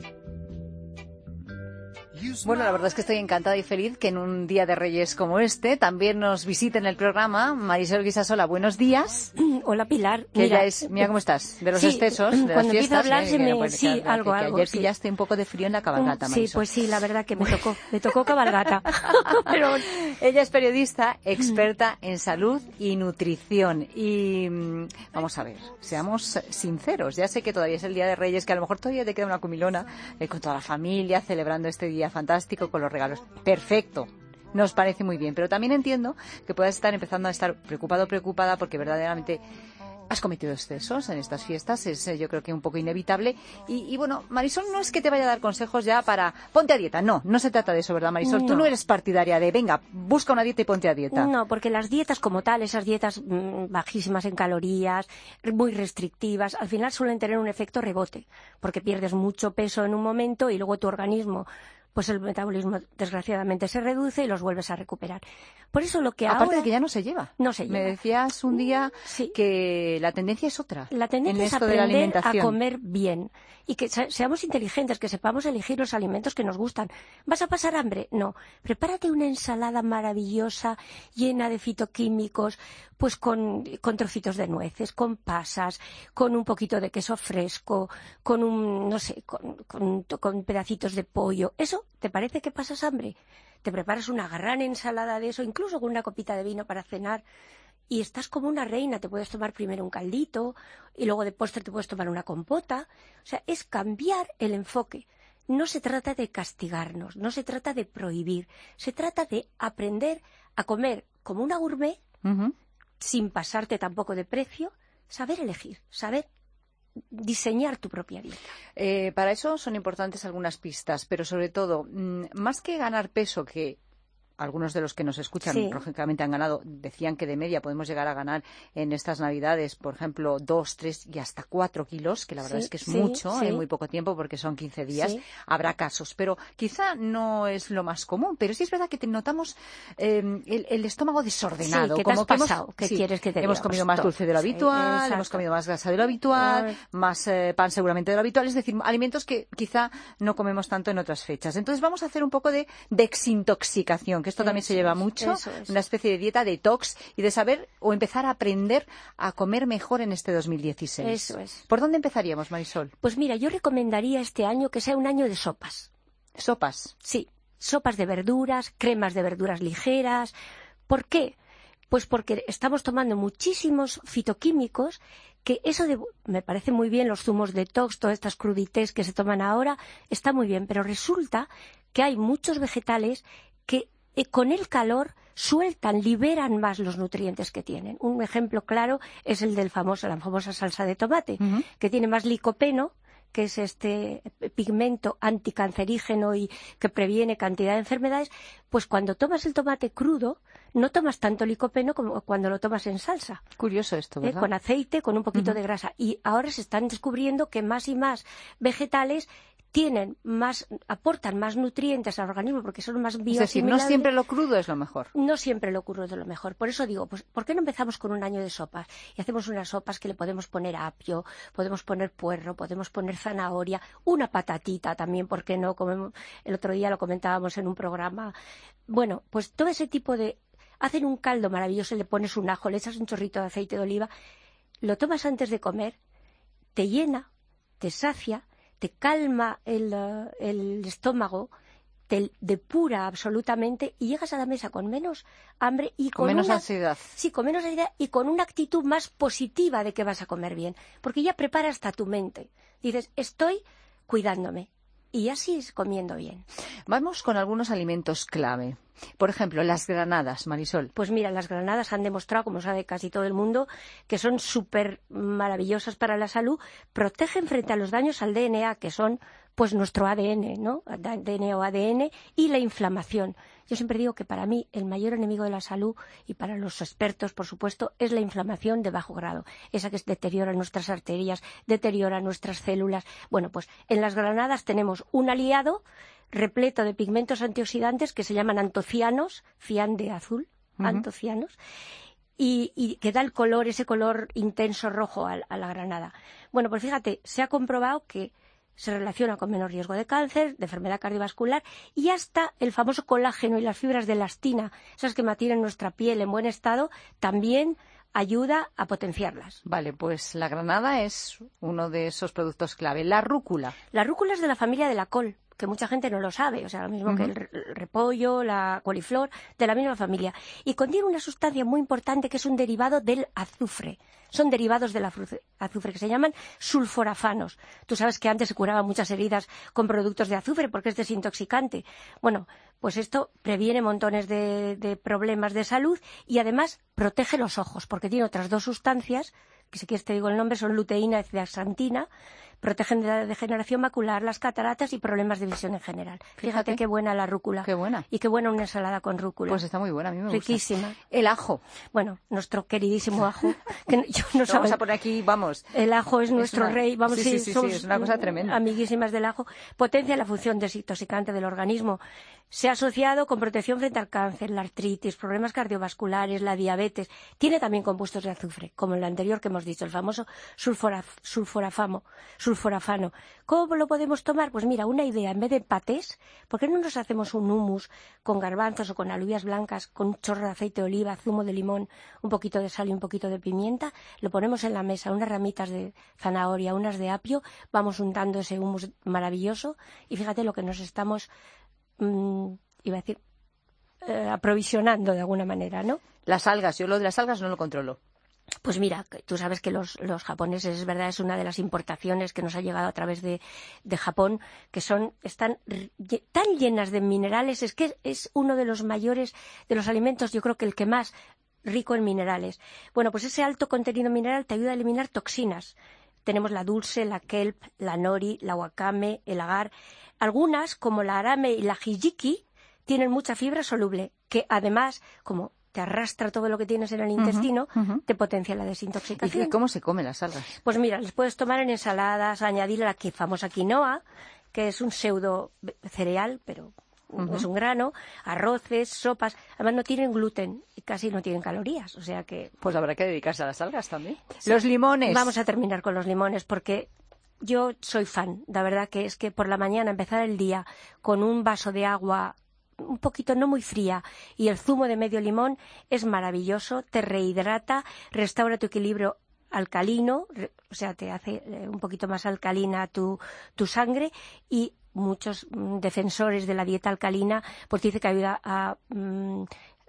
Bueno, la verdad es que estoy encantada y feliz que en un día de Reyes como este también nos visiten el programa Marisol Guisasola. Buenos días. Hola, Pilar. Que Mira, ella es, mira cómo estás, de los sí, excesos, de las cuando empiezo fiestas. a hablar ¿eh? se Que me- no puede- sí, que- que- algo, que algo, ayer sí. pillaste un poco de frío en la cabalgata, Sí, Marisol. pues sí, la verdad que me tocó, me tocó cabalgata. Pero ella es periodista, experta en salud y nutrición. Y mm, vamos a ver, seamos sinceros. Ya sé que todavía es el Día de Reyes, que a lo mejor todavía te queda una comilona eh, con toda la familia, celebrando este día fantástico con los regalos. Perfecto. Nos parece muy bien, pero también entiendo que puedas estar empezando a estar preocupado o preocupada porque verdaderamente has cometido excesos en estas fiestas, es eh, yo creo que un poco inevitable. Y, y bueno, Marisol no es que te vaya a dar consejos ya para ponte a dieta, no, no se trata de eso, ¿verdad, Marisol? Tú No. no eres partidaria de venga, busca una dieta y ponte a dieta. No, porque las dietas como tal, esas dietas mm, bajísimas en calorías, muy restrictivas, al final suelen tener un efecto rebote, porque pierdes mucho peso en un momento y luego tu organismo pues el metabolismo desgraciadamente se reduce y los vuelves a recuperar. Por eso lo que Aparte ahora... de que ya no se lleva. No se Me lleva. decías un día sí. que la tendencia es otra. La tendencia en es esto de la aprender a alimentación. comer bien y que seamos inteligentes, que sepamos elegir los alimentos que nos gustan. ¿Vas a pasar hambre? No. Prepárate una ensalada maravillosa, llena de fitoquímicos, pues con, con trocitos de nueces, con pasas, con un poquito de queso fresco, con un, no sé, con, con, con pedacitos de pollo. ¿Eso te parece que pasas hambre? Te preparas una gran ensalada de eso, incluso con una copita de vino para cenar, y estás como una reina. Te puedes tomar primero un caldito y luego de postre te puedes tomar una compota. O sea, es cambiar el enfoque. No se trata de castigarnos, no se trata de prohibir, se trata de aprender a comer como una gourmet, uh-huh. sin pasarte tampoco de precio, saber elegir, saber diseñar tu propia dieta. Eh, para eso son importantes algunas pistas, pero sobre todo, mmm, más que ganar peso, que algunos de los que nos escuchan, sí. lógicamente han ganado, decían que de media podemos llegar a ganar en estas Navidades, por ejemplo, dos, tres y hasta cuatro kilos, que la verdad sí, es que es sí, mucho sí. en muy poco tiempo porque son quince días. Sí. Habrá casos, pero quizá no es lo más común. Pero sí es verdad que te notamos eh, el, el estómago desordenado. Sí, ¿qué como te has que pasado? hemos, ¿Qué sí, quieres que te hemos comido más dulce de lo habitual, sí, hemos comido más grasa de lo habitual, Ay. más eh, pan seguramente de lo habitual, es decir, alimentos que quizá no comemos tanto en otras fechas. Entonces vamos a hacer un poco de desintoxicación, que esto también Eso. se lleva mucho. Mucho, una especie de dieta detox y de saber o empezar a aprender a comer mejor en este dos mil dieciséis. Eso es. ¿Por dónde empezaríamos, Marisol? Pues mira, yo recomendaría este año que sea un año de sopas. ¿Sopas? Sí, sopas de verduras, cremas de verduras ligeras. ¿Por qué? Pues porque estamos tomando muchísimos fitoquímicos que eso de, me parece muy bien los zumos detox, todas estas crudités que se toman ahora, está muy bien, pero resulta que hay muchos vegetales que con el calor sueltan, liberan más los nutrientes que tienen. Un ejemplo claro es el del famoso, la famosa salsa de tomate, uh-huh. que tiene más licopeno, que es este pigmento anticancerígeno y que previene cantidad de enfermedades. Pues cuando tomas el tomate crudo, no tomas tanto licopeno como cuando lo tomas en salsa. Curioso esto, ¿verdad? ¿Eh? Con aceite, con un poquito uh-huh. de grasa. Y ahora se están descubriendo que más y más vegetales tienen más, aportan más nutrientes al organismo porque son más biosimilares. Es decir, no siempre lo crudo es lo mejor. No siempre lo crudo es lo mejor. Por eso digo, pues, ¿por qué no empezamos con un año de sopas? Y hacemos unas sopas que le podemos poner apio, podemos poner puerro, podemos poner zanahoria, una patatita también, ¿por qué no? Comemos, el otro día lo comentábamos en un programa. Bueno, pues todo ese tipo de... Hacen un caldo maravilloso, le pones un ajo, le echas un chorrito de aceite de oliva, lo tomas antes de comer, te llena, te sacia, te calma el, uh, el estómago, te depura absolutamente y llegas a la mesa con menos hambre y con, con menos una, ansiedad. Sí, con menos ansiedad y con una actitud más positiva de que vas a comer bien, porque ya preparas hasta tu mente. Dices, estoy cuidándome y así es comiendo bien. Vamos con algunos alimentos clave. Por ejemplo, las granadas, Marisol. Pues mira, las granadas han demostrado, como sabe casi todo el mundo, que son súper maravillosas para la salud, protegen frente a los daños al D N A, que son pues nuestro A D N, ¿no? D N A o A D N, y la inflamación. Yo siempre digo que para mí el mayor enemigo de la salud, y para los expertos, por supuesto, es la inflamación de bajo grado, esa que deteriora nuestras arterias, deteriora nuestras células. Bueno, pues en las granadas tenemos un aliado repleto de pigmentos antioxidantes que se llaman antocianos, cian de azul, uh-huh. antocianos, y, y que da el color, ese color intenso rojo a, a la granada. Bueno, pues fíjate, se ha comprobado que se relaciona con menos riesgo de cáncer, de enfermedad cardiovascular y hasta el famoso colágeno y las fibras de elastina, esas que mantienen nuestra piel en buen estado, también ayuda a potenciarlas. Vale, pues la granada es uno de esos productos clave. La rúcula. La rúcula es de la familia de la col, que mucha gente no lo sabe, o sea, lo mismo uh-huh. que el repollo, la coliflor, de la misma familia. Y contiene una sustancia muy importante que es un derivado del azufre. Son derivados del azufre que se llaman sulforafanos. Tú sabes que antes se curaban muchas heridas con productos de azufre porque es desintoxicante. Bueno, pues esto previene montones de, de problemas de salud y además protege los ojos porque tiene otras dos sustancias, que si quieres te digo el nombre, son luteína y zeaxantina, protegen de la degeneración macular, las cataratas y problemas de visión en general. Fíjate, Fíjate qué buena la rúcula. Qué buena. Y qué buena una ensalada con rúcula. Pues está muy buena, a mí me gusta. Riquísima. El ajo. Bueno, nuestro queridísimo ajo. Que yo no Lo vamos a poner aquí, vamos. El ajo es, es nuestro una... rey. Vamos, sí, sí, sí, sí, somos sí, es una cosa tremenda. Amiguísimas del ajo. Potencia la función desintoxicante del organismo. Se ha asociado con protección frente al cáncer, la artritis, problemas cardiovasculares, la diabetes. Tiene también compuestos de azufre, como el anterior que hemos dicho, el famoso sulfora, sulforafamo, sulforafano. ¿Cómo lo podemos tomar? Pues mira, una idea, en vez de patés, ¿por qué no nos hacemos un hummus con garbanzos o con alubias blancas, con un chorro de aceite de oliva, zumo de limón, un poquito de sal y un poquito de pimienta? Lo ponemos en la mesa, unas ramitas de zanahoria, unas de apio, vamos untando ese hummus maravilloso y fíjate lo que nos estamos... Mm, iba a decir, eh, aprovisionando de alguna manera, ¿no? Las algas, yo lo de las algas no lo controlo. Pues mira, tú sabes que los, los japoneses, es verdad, es una de las importaciones que nos ha llegado a través de, de Japón, que son, están tan llenas de minerales, es que es uno de los mayores, de los alimentos, yo creo que el que más rico en minerales. Bueno, pues ese alto contenido mineral te ayuda a eliminar toxinas. Tenemos la dulce, la kelp, la nori, la wakame, el agar. Algunas, como la arame y la hijiki, tienen mucha fibra soluble, que además, como te arrastra todo lo que tienes en el intestino, uh-huh, uh-huh. te potencia la desintoxicación. ¿Y cómo se comen las algas? Pues mira, les puedes tomar en ensaladas, añadir la famosa quinoa, que es un pseudo cereal, pero uh-huh. es un grano, arroces, sopas. Además no tienen gluten y casi no tienen calorías, o sea que... Pues habrá que dedicarse a las algas también. Sí. Los limones. Vamos a terminar con los limones, porque... Yo soy fan, la verdad que es que por la mañana empezar el día con un vaso de agua un poquito no muy fría y el zumo de medio limón es maravilloso, te rehidrata, restaura tu equilibrio alcalino, o sea, te hace un poquito más alcalina tu, tu sangre y muchos defensores de la dieta alcalina pues dicen que ayuda a... Mm,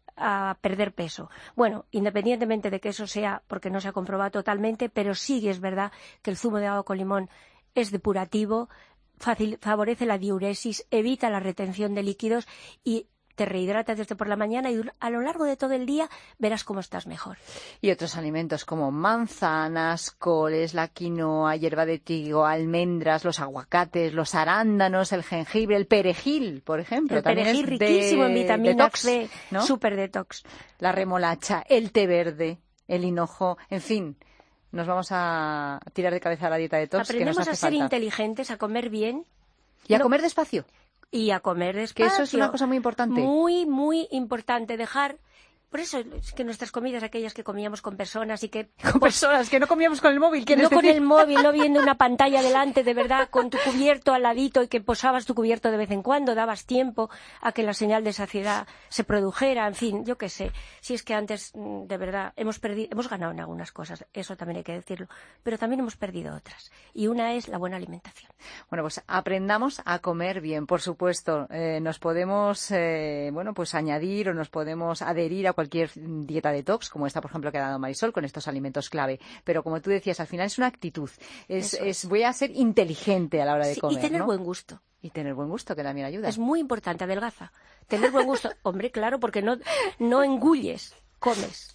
a perder peso. Bueno, independientemente de que eso sea, porque no se ha comprobado totalmente, pero sí es verdad que el zumo de agua con limón es depurativo, facil, favorece la diuresis, evita la retención de líquidos y te rehidratas desde por la mañana y a lo largo de todo el día verás cómo estás mejor. Y otros alimentos como manzanas, coles, la quinoa, hierba de trigo, almendras, los aguacates, los arándanos, el jengibre, el perejil, por ejemplo. El también perejil es riquísimo de, en vitamina detox, C, ¿no? súper detox. La remolacha, el té verde, el hinojo, en fin. Nos vamos a tirar de cabeza a la dieta detox. Aprendemos que nos hace a ser falta. inteligentes, a comer bien. Y a no, comer despacio. Y a comer despacio. Que eso es una cosa muy importante. Muy, muy importante. Dejar... Por eso es que nuestras comidas, aquellas que comíamos con personas y que... Con pues, personas, que no comíamos con el móvil, ¿quieres No decir? con el móvil, no viendo una pantalla delante, de verdad, con tu cubierto al ladito y que posabas tu cubierto de vez en cuando, dabas tiempo a que la señal de saciedad se produjera, en fin, yo qué sé. Si es que antes, de verdad, hemos perdido, hemos ganado en algunas cosas, eso también hay que decirlo, pero también hemos perdido otras. Y una es la buena alimentación. Bueno, pues aprendamos a comer bien, por supuesto. Eh, nos podemos, eh, bueno, pues añadir o nos podemos adherir a cualquier dieta detox, como esta, por ejemplo, que ha dado Marisol, con estos alimentos clave. Pero como tú decías, al final es una actitud. Es, es. es voy a ser inteligente a la hora de sí, comer, y tener ¿no? buen gusto. Y tener buen gusto, que también ayuda. Es muy importante, adelgaza. Tener buen gusto. Hombre, claro, porque no, no engulles, comes.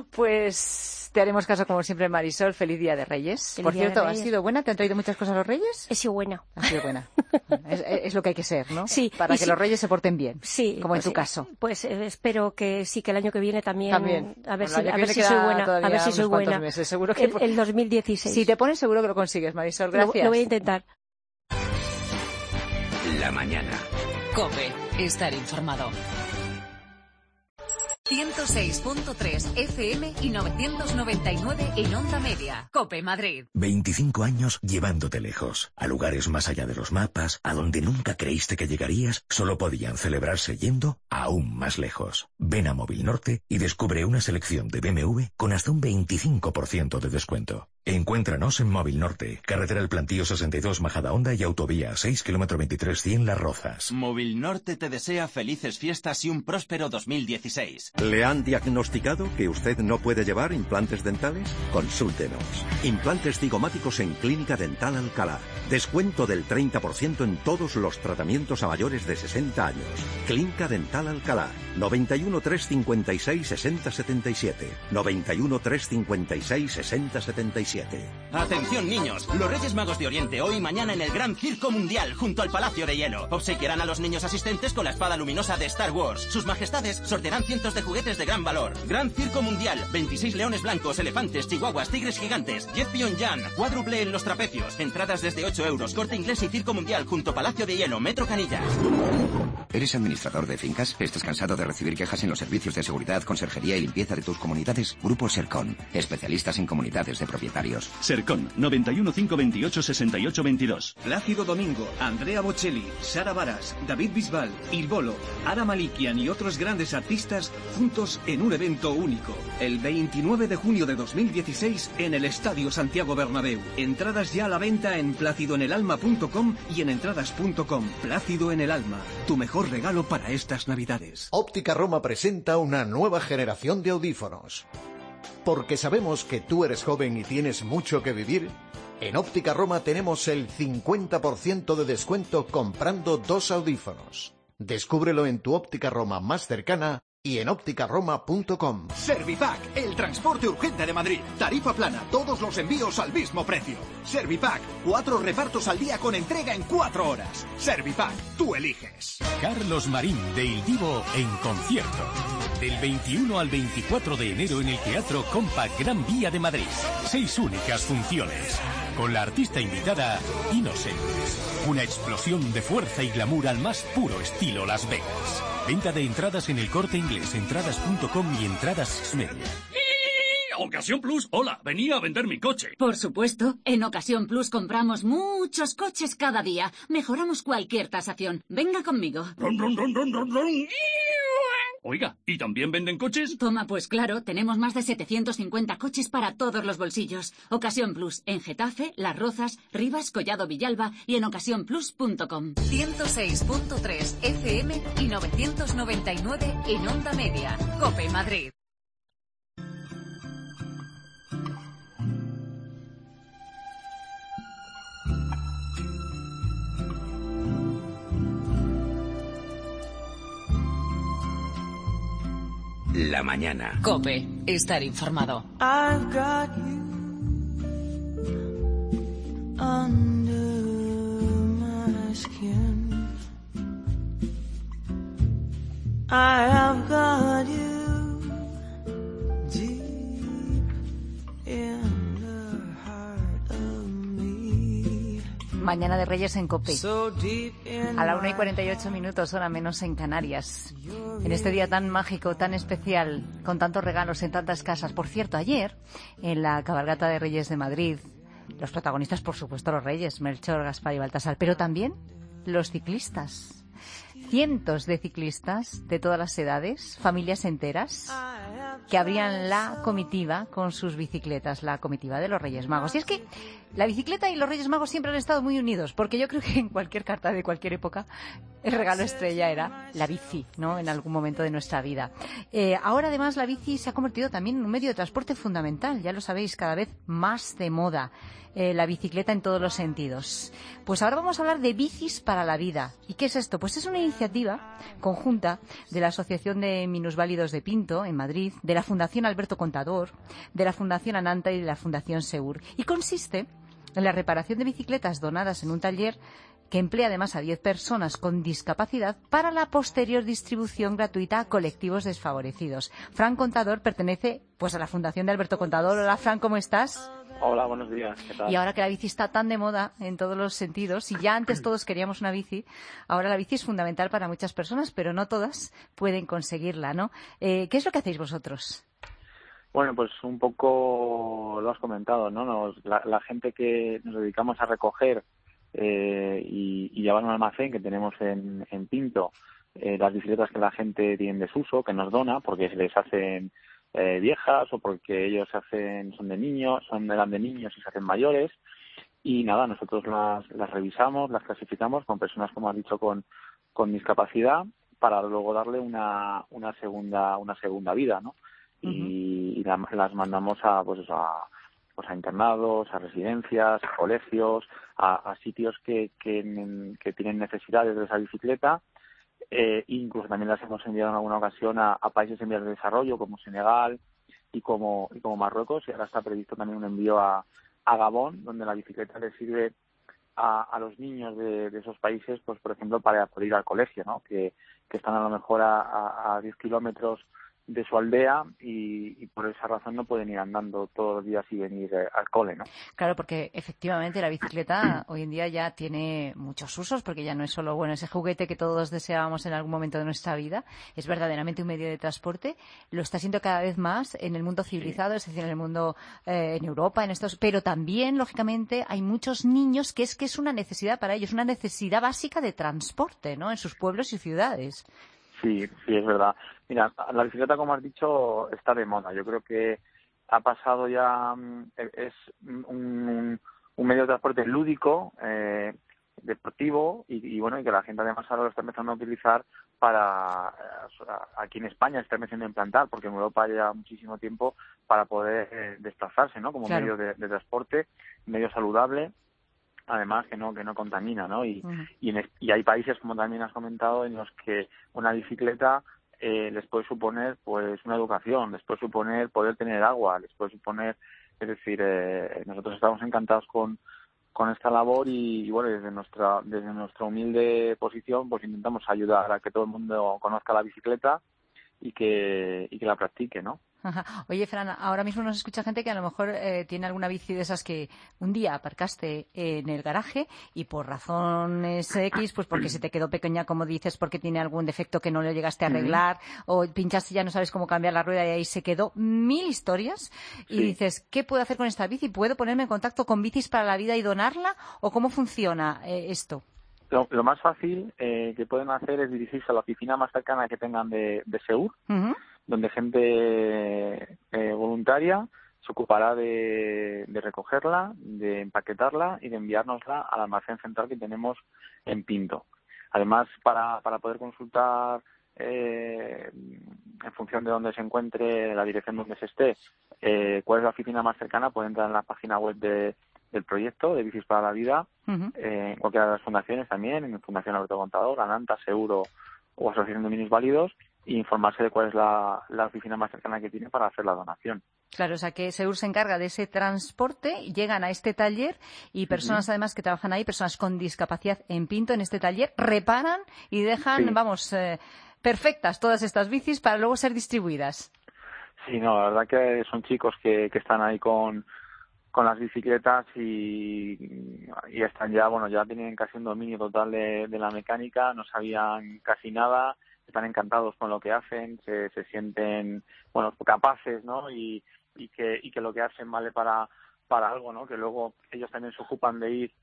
Pues te haremos caso, como siempre, Marisol. Feliz Día de Reyes. Feliz Por Día de cierto, Reyes. ¿has sido buena? ¿Te han traído muchas cosas los Reyes? He sido buena. Ha sido buena. es, es lo que hay que ser, ¿no? Sí. Para que sí, los Reyes se porten bien. Sí. Como pues en tu sí. caso. Pues eh, espero que sí, que el año que viene también. También. A ver Bueno, si, a ver si queda soy buena. A ver si unos soy cuantos buena. Meses. Seguro que el, el dos mil dieciséis. Si te pones, seguro que lo consigues, Marisol. Gracias. Lo, lo voy a intentar. La mañana. COPE. Estar informado. ciento seis punto tres F M y novecientos noventa y nueve en Onda Media. COPE Madrid. veinticinco años llevándote lejos, a lugares más allá de los mapas, a donde nunca creíste que llegarías, solo podían celebrarse yendo aún más lejos. Ven a Móvil Norte y descubre una selección de B M W con hasta un veinticinco por ciento de descuento. Encuéntranos en Móvil Norte, carretera El Plantío sesenta y dos Majadahonda y autovía seis kilómetro veintitrés cien Las Rozas. Móvil Norte te desea felices fiestas y un próspero dos mil dieciséis. ¿Le han diagnosticado que usted no puede llevar implantes dentales? Consúltenos. Implantes cigomáticos en Clínica Dental Alcalá. Descuento del treinta por ciento en todos los tratamientos a mayores de sesenta años. Clínica Dental Alcalá. noventa y uno, trescientos cincuenta y seis, sesenta setenta y siete. noventa y uno, trescientos cincuenta y seis, sesenta setenta y siete. siete. Atención niños, los Reyes Magos de Oriente hoy y mañana en el Gran Circo Mundial junto al Palacio de Hielo. Obsequiarán a los niños asistentes con la espada luminosa de Star Wars. Sus majestades sortearán cientos de juguetes de gran valor. Gran Circo Mundial, veintiséis leones blancos, elefantes, chihuahuas, tigres gigantes, Jet Pyongyang, cuádruple en los trapecios. Entradas desde ocho euros, Corte Inglés y Circo Mundial junto Palacio de Hielo, Metro Canillas. ¿Eres administrador de fincas? ¿Estás cansado de recibir quejas en los servicios de seguridad, conserjería y limpieza de tus comunidades? Grupo Sercon, especialistas en comunidades de propietarios. Sercon, noventa y uno, cinco veintiocho, sesenta y ocho veintidós. Plácido Domingo, Andrea Bocelli, Sara Baras, David Bisbal, Il Bolo, Ara Malikian y otros grandes artistas juntos en un evento único. El veintinueve de junio de dos mil dieciséis en el Estadio Santiago Bernabéu. Entradas ya a la venta en plácido en el alma punto com y en entradas punto com. Plácido en el Alma, tu mejor regalo para estas Navidades. Óptica Roma presenta una nueva generación de audífonos. Porque sabemos que tú eres joven y tienes mucho que vivir, en Óptica Roma tenemos el cincuenta por ciento de descuento comprando dos audífonos. Descúbrelo en tu Óptica Roma más cercana y en óptica roma punto com. Servipack, el transporte urgente de Madrid. Tarifa plana, todos los envíos al mismo precio. Servipack, cuatro repartos al día con entrega en cuatro horas. Servipack, tú eliges. Carlos Marín de Il Divo en concierto. Del veintiuno al veinticuatro de enero en el Teatro Compact Gran Vía de Madrid. Seis únicas funciones. Con la artista invitada Innocent. Una explosión de fuerza y glamour al más puro estilo Las Vegas. Venta de entradas en el Corte Inglés, entradas punto com y entradas media. Ocasión Plus, hola, venía a vender mi coche. Por supuesto, en Ocasión Plus compramos muchos coches cada día. Mejoramos cualquier tasación. Venga conmigo. Ron, ron, ron, ron, ron, ron. Oiga, ¿y también venden coches? Toma, pues claro, tenemos más de setecientos cincuenta coches para todos los bolsillos. Ocasión Plus, en Getafe, Las Rozas, Rivas, Collado Villalba y en ocasión plus punto com. ciento seis punto tres F M y novecientos noventa y nueve en Onda Media. COPE Madrid. La mañana. COPE, estar informado. I've got you under my skin. I have got you deep in the heart of me. Mañana de Reyes en COPE. A la una y cuarenta y ocho minutos, hora menos en Canarias. En este día tan mágico, tan especial, con tantos regalos en tantas casas. Por cierto, ayer, en la cabalgata de Reyes de Madrid, los protagonistas, por supuesto, los Reyes, Melchor, Gaspar y Baltasar, pero también los ciclistas. Cientos de ciclistas de todas las edades, familias enteras, que abrían la comitiva con sus bicicletas, la comitiva de los Reyes Magos. Y es que la bicicleta y los Reyes Magos siempre han estado muy unidos, porque yo creo que en cualquier carta de cualquier época el regalo estrella era la bici, ¿no? En algún momento de nuestra vida. Eh, ahora además la bici se ha convertido también en un medio de transporte fundamental, ya lo sabéis, cada vez más de moda. Eh, la bicicleta en todos los sentidos. Pues ahora vamos a hablar de Bicis para la Vida. ¿Y qué es esto? Pues es una iniciativa conjunta de la Asociación de Minusválidos de Pinto, en Madrid, de la Fundación Alberto Contador, de la Fundación Ananta y de la Fundación Seur. Y consiste en la reparación de bicicletas donadas en un taller que emplea además a diez personas con discapacidad para la posterior distribución gratuita a colectivos desfavorecidos. Fran Contador pertenece pues a la Fundación de Alberto Contador. Hola, Fran, ¿cómo estás? Hola, buenos días. ¿Qué tal? Y ahora que la bici está tan de moda en todos los sentidos, y ya antes todos queríamos una bici, ahora la bici es fundamental para muchas personas, pero no todas pueden conseguirla, ¿no? Eh, ¿Qué es lo que hacéis vosotros? Bueno, pues un poco lo has comentado, ¿no? Nos, la, la gente que nos dedicamos a recoger eh, y, y llevar a un almacén que tenemos en, en Pinto, eh, las bicicletas que la gente tiene en desuso, que nos dona, porque se les hacen Eh, viejas o porque ellos se hacen son de niños, son eran de niños y se hacen mayores, y nada, nosotros las, las revisamos, las clasificamos con personas, como has dicho, con, con discapacidad, para luego darle una, una segunda una segunda vida, ¿no? Uh-huh. Y, y la, las mandamos a pues eso, a pues a internados, a residencias, a colegios, a, a sitios que, que, que tienen necesidades de esa bicicleta. Eh, incluso también las hemos enviado en alguna ocasión a, a países en vías de desarrollo como Senegal y como y como Marruecos, y ahora está previsto también un envío a, a Gabón, donde la bicicleta le sirve a, a los niños de, de esos países, pues por ejemplo, para poder ir al colegio, ¿no? Que, que están a lo mejor a, a, a diez kilómetros de su aldea y, y por esa razón no pueden ir andando todos los días y venir eh, al cole, ¿no? Claro, porque efectivamente la bicicleta hoy en día ya tiene muchos usos, porque ya no es solo, bueno, ese juguete que todos deseábamos en algún momento de nuestra vida, es verdaderamente un medio de transporte, lo está siendo cada vez más en el mundo civilizado, sí. Es decir, en el mundo, eh, en Europa, en estos, pero también, lógicamente, hay muchos niños que es que es una necesidad para ellos, una necesidad básica de transporte, ¿no? En sus pueblos y ciudades. Sí, sí, es verdad. Mira, la bicicleta, como has dicho, está de moda. Yo creo que ha pasado ya, es un, un medio de transporte lúdico, eh, deportivo y, y bueno, y que la gente además ahora lo está empezando a utilizar para, aquí en España está empezando a implantar, porque en Europa lleva muchísimo tiempo para poder eh, desplazarse, ¿no? Como claro. medio de, de transporte, medio saludable. Además que no que no contamina, ¿no? Y, uh-huh. y, en, y hay países, como también has comentado, en los que una bicicleta eh, les puede suponer pues una educación, les puede suponer poder tener agua, les puede suponer, es decir, eh, nosotros estamos encantados con con esta labor y, y bueno, desde nuestra desde nuestra humilde posición pues intentamos ayudar a que todo el mundo conozca la bicicleta y que y que la practique, ¿no? Ajá. Oye, Fran, ahora mismo nos escucha gente que a lo mejor eh, tiene alguna bici de esas que un día aparcaste en el garaje y por razones X, pues porque se te quedó pequeña, como dices, porque tiene algún defecto que no le llegaste a arreglar, uh-huh. o pinchaste y ya no sabes cómo cambiar la rueda y ahí se quedó. Mil historias. Y sí. dices, ¿qué puedo hacer con esta bici? ¿Puedo ponerme en contacto con Bicis para la Vida y donarla? ¿O cómo funciona eh, esto? Lo, lo más fácil eh, que pueden hacer es dirigirse a la oficina más cercana que tengan de, de Seur, uh-huh. donde gente eh, voluntaria se ocupará de, de recogerla, de empaquetarla y de enviárnosla al almacén central que tenemos en Pinto. Además, para, para poder consultar eh, en función de dónde se encuentre, la dirección donde se esté, eh, cuál es la oficina más cercana, pueden entrar en la página web de del proyecto de Bicis para la Vida, uh-huh. eh, en cualquiera de las fundaciones también, en Fundación Alberto Contador, Ananta, Seguro o Asociación de Minusválidos, e informarse de cuál es la, la oficina más cercana que tiene para hacer la donación. Claro, o sea que Seur se encarga de ese transporte, llegan a este taller y personas uh-huh. además que trabajan ahí, personas con discapacidad en Pinto, en este taller, reparan y dejan, sí. vamos, eh, perfectas todas estas bicis para luego ser distribuidas. Sí, no, la verdad que son chicos que, que están ahí con con las bicicletas y, y están ya, bueno, ya tienen casi un dominio total de, de la mecánica, no sabían casi nada, están encantados con lo que hacen, se, se sienten, bueno, capaces, ¿no? Y, y que y que lo que hacen vale para para algo, ¿no? Que luego ellos también se ocupan de ir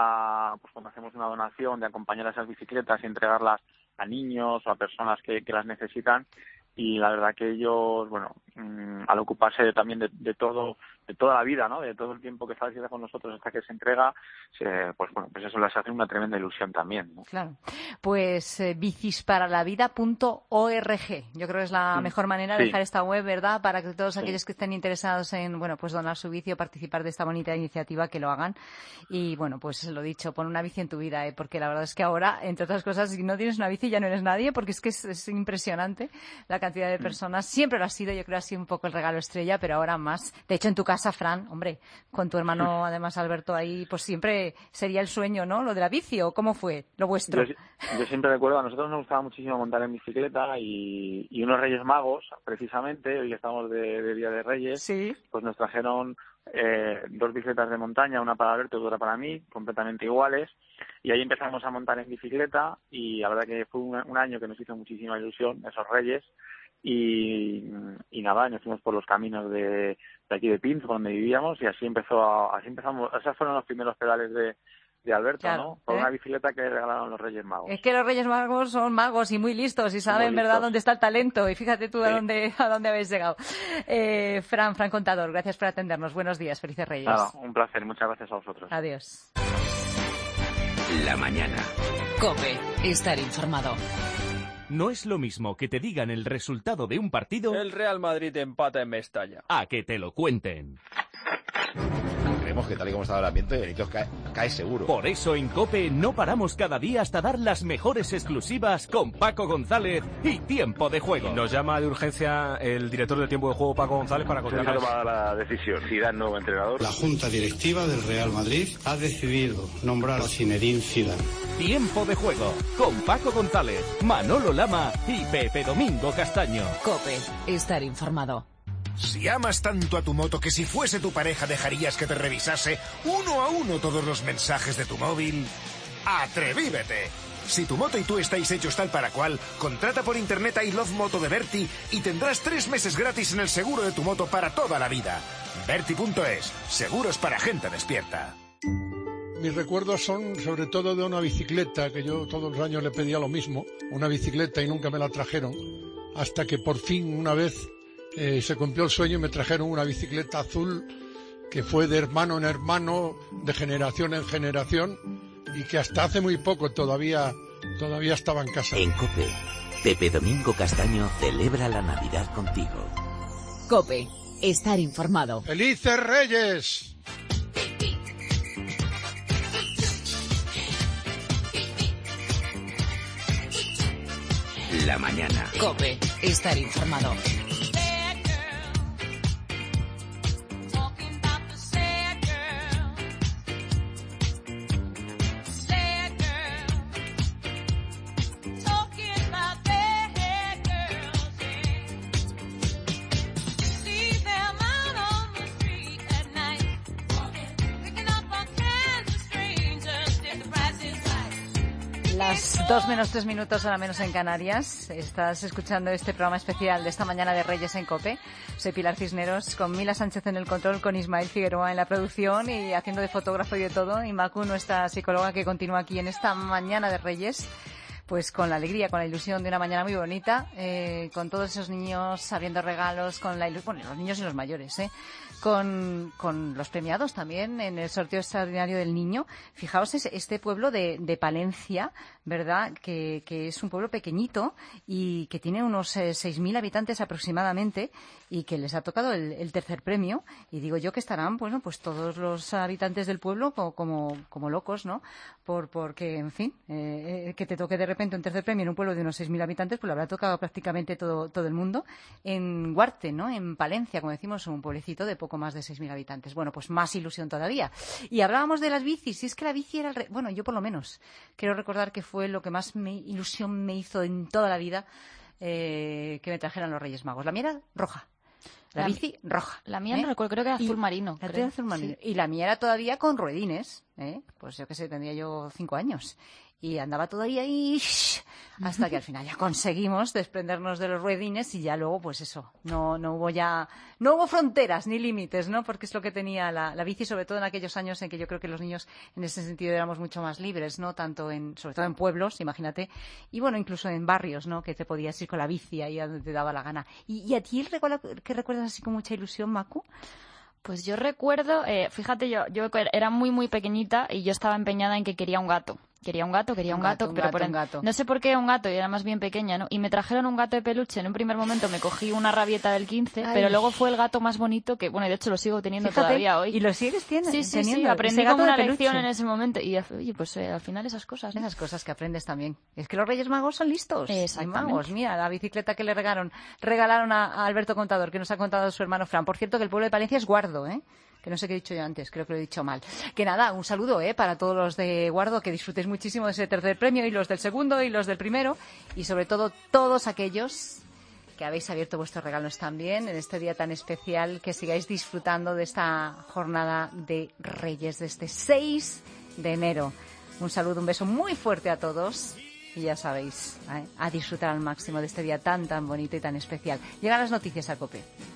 a, pues cuando hacemos una donación, de acompañar a esas bicicletas y entregarlas a niños o a personas que, que las necesitan. Y la verdad que ellos, bueno, mmm, al ocuparse también de, de todo, de toda la vida, ¿no? De todo el tiempo que está haciendo con nosotros hasta que se entrega, se, pues bueno, pues eso les hace una tremenda ilusión también, ¿no? Claro. Pues eh, bicis para la vida punto org. Yo creo que es la sí. mejor manera de sí. dejar esta web, ¿verdad? Para que todos sí. aquellos que estén interesados en, bueno, pues donar su bici o participar de esta bonita iniciativa, que lo hagan. Y bueno, pues lo dicho, pon una bici en tu vida, ¿eh? Porque la verdad es que ahora, entre otras cosas, si no tienes una bici ya no eres nadie, porque es que es, es impresionante la cantidad de personas. Siempre lo ha sido, yo creo, ha sido un poco el regalo estrella, pero ahora más. De hecho, en tu casa, Fran, hombre, con tu hermano, además, Alberto, ahí, pues siempre sería el sueño, ¿no? Lo de la bici, ¿o cómo fue lo vuestro? Yo, yo siempre recuerdo, a nosotros nos gustaba muchísimo montar en bicicleta y, y unos Reyes Magos, precisamente, hoy estamos de, de Día de Reyes, ¿sí? Pues nos trajeron eh, dos bicicletas de montaña, una para Alberto y otra para mí, completamente iguales, y ahí empezamos a montar en bicicleta y la verdad que fue un, un año que nos hizo muchísima ilusión, esos Reyes. Y, y nada, nos fuimos por los caminos de, de aquí de Pinto, donde vivíamos, y así empezó a, así empezamos, esos fueron los primeros pedales de, de Alberto, claro, ¿no? Por ¿eh? Una bicicleta que le regalaron los Reyes Magos. Es que los Reyes Magos son magos y muy listos y saben, ¿verdad?, dónde está el talento, y fíjate tú sí. a dónde a dónde habéis llegado. Eh, Fran, Fran Contador, gracias por atendernos. Buenos días, felices Reyes. Nada, un placer, muchas gracias a vosotros. Adiós. La mañana. COPE, estar informado. No es lo mismo que te digan el resultado de un partido... El Real Madrid empata en Mestalla. ...a que te lo cuenten. creemos que tal y como está el ambiente, Benito cae, cae seguro. Por eso en COPE no paramos cada día hasta dar las mejores exclusivas con Paco González y Tiempo de Juego. Nos llama de urgencia el director de Tiempo de Juego, Paco González, para contar. Se ha tomado la decisión, Zidane nuevo entrenador. La Junta Directiva del Real Madrid ha decidido nombrar a Zinedine Zidane. Tiempo de Juego con Paco González, Manolo Lama y Pepe Domingo Castaño. COPE, estar informado. Si amas tanto a tu moto que si fuese tu pareja dejarías que te revisase uno a uno todos los mensajes de tu móvil, ¡atrevívete! Si tu moto y tú estáis hechos tal para cual, contrata por internet a I Love Moto de Berti y tendrás tres meses gratis en el seguro de tu moto para toda la vida. Berti punto es, seguros para gente despierta. Mis recuerdos son sobre todo de una bicicleta, que yo todos los años le pedía lo mismo, una bicicleta, y nunca me la trajeron, hasta que por fin una vez eh, se cumplió el sueño y me trajeron una bicicleta azul que fue de hermano en hermano, de generación en generación, y que hasta hace muy poco todavía, todavía estaba en casa. En COPE, Pepe Domingo Castaño celebra la Navidad contigo. COPE, estar informado. ¡Felices Reyes! La mañana. COPE, estar informado. Las dos menos tres minutos, ahora menos en Canarias. Estás escuchando este programa especial de esta mañana de Reyes en COPE. Soy Pilar Cisneros, con Mila Sánchez en el control, con Ismael Figueroa en la producción y haciendo de fotógrafo y de todo. Y Macu, nuestra psicóloga, que continúa aquí en esta mañana de Reyes, pues con la alegría, con la ilusión de una mañana muy bonita, eh, con todos esos niños abriendo regalos, con la ilusión, bueno, los niños y los mayores, eh, con, con los premiados también en el sorteo extraordinario del niño. Fijaos, es este pueblo de, de Palencia, ¿verdad?, que, que es un pueblo pequeñito y que tiene unos eh, seis mil habitantes aproximadamente, y que les ha tocado el, el tercer premio. Y digo yo que estarán, bueno, pues todos los habitantes del pueblo como, como, como locos, ¿no? Por, porque, en fin, eh, que te toque de repente un tercer premio en un pueblo de unos seis mil habitantes, pues le habrá tocado prácticamente todo, todo el mundo. En Guarte, ¿no?, en Palencia, como decimos, un pueblecito de poco más de seis mil habitantes. Bueno, pues más ilusión todavía. Y hablábamos de las bicis, y es que la bici era el re... bueno, yo por lo menos quiero recordar que fue lo que más me... ilusión me hizo en toda la vida, eh, que me trajeran los Reyes Magos. La mía era roja. La, la bici roja. La mía ¿eh? no recuerdo, creo que era azul marino. La tuya azul marino. Sí. Y la mía era todavía con ruedines, ¿eh? Pues yo qué sé, tendría yo cinco años. Y andaba todavía ahí hasta que al final ya conseguimos desprendernos de los ruedines, y ya luego, pues eso, no no hubo ya, no hubo fronteras ni límites, ¿no? Porque es lo que tenía la, la bici, sobre todo en aquellos años en que yo creo que los niños en ese sentido éramos mucho más libres, ¿no? Tanto en, sobre todo en pueblos, imagínate, y bueno, incluso en barrios, ¿no? Que te podías ir con la bici ahí a donde te daba la gana. ¿Y, y a ti qué recuerdas así con mucha ilusión, Macu? Pues yo recuerdo, eh, fíjate, yo, yo era muy, muy pequeñita y yo estaba empeñada en que quería un gato. Quería un gato, quería un, un gato, gato, pero gato, por un gato. No sé por qué un gato, y era más bien pequeña, ¿no? Y me trajeron un gato de peluche. En un primer momento me cogí una rabieta del quince, Ay. pero luego fue el gato más bonito que, bueno, y de hecho lo sigo teniendo Fíjate, todavía hoy. ¿Y lo sigues teniendo? Sí, sí, teniendo? sí, aprendí como una lección en ese momento. Y, oye, pues eh, al final esas cosas, ¿no? Esas cosas que aprendes también. Es que los Reyes Magos son listos. Hay magos. Mira, la bicicleta que le regalaron, regalaron a, a Alberto Contador, que nos ha contado su hermano Fran. Por cierto, que el pueblo de Palencia es Guardo, ¿eh? Que no sé qué he dicho yo antes, creo que lo he dicho mal. Que nada, un saludo ¿eh? para todos los de Guardo, que disfrutéis muchísimo de ese tercer premio, y los del segundo y los del primero, y sobre todo todos aquellos que habéis abierto vuestros regalos también en este día tan especial, que sigáis disfrutando de esta jornada de Reyes de este seis de enero. Un saludo, un beso muy fuerte a todos. Y ya sabéis, ¿eh? a disfrutar al máximo de este día tan, tan bonito y tan especial. Llegan las noticias a COPE.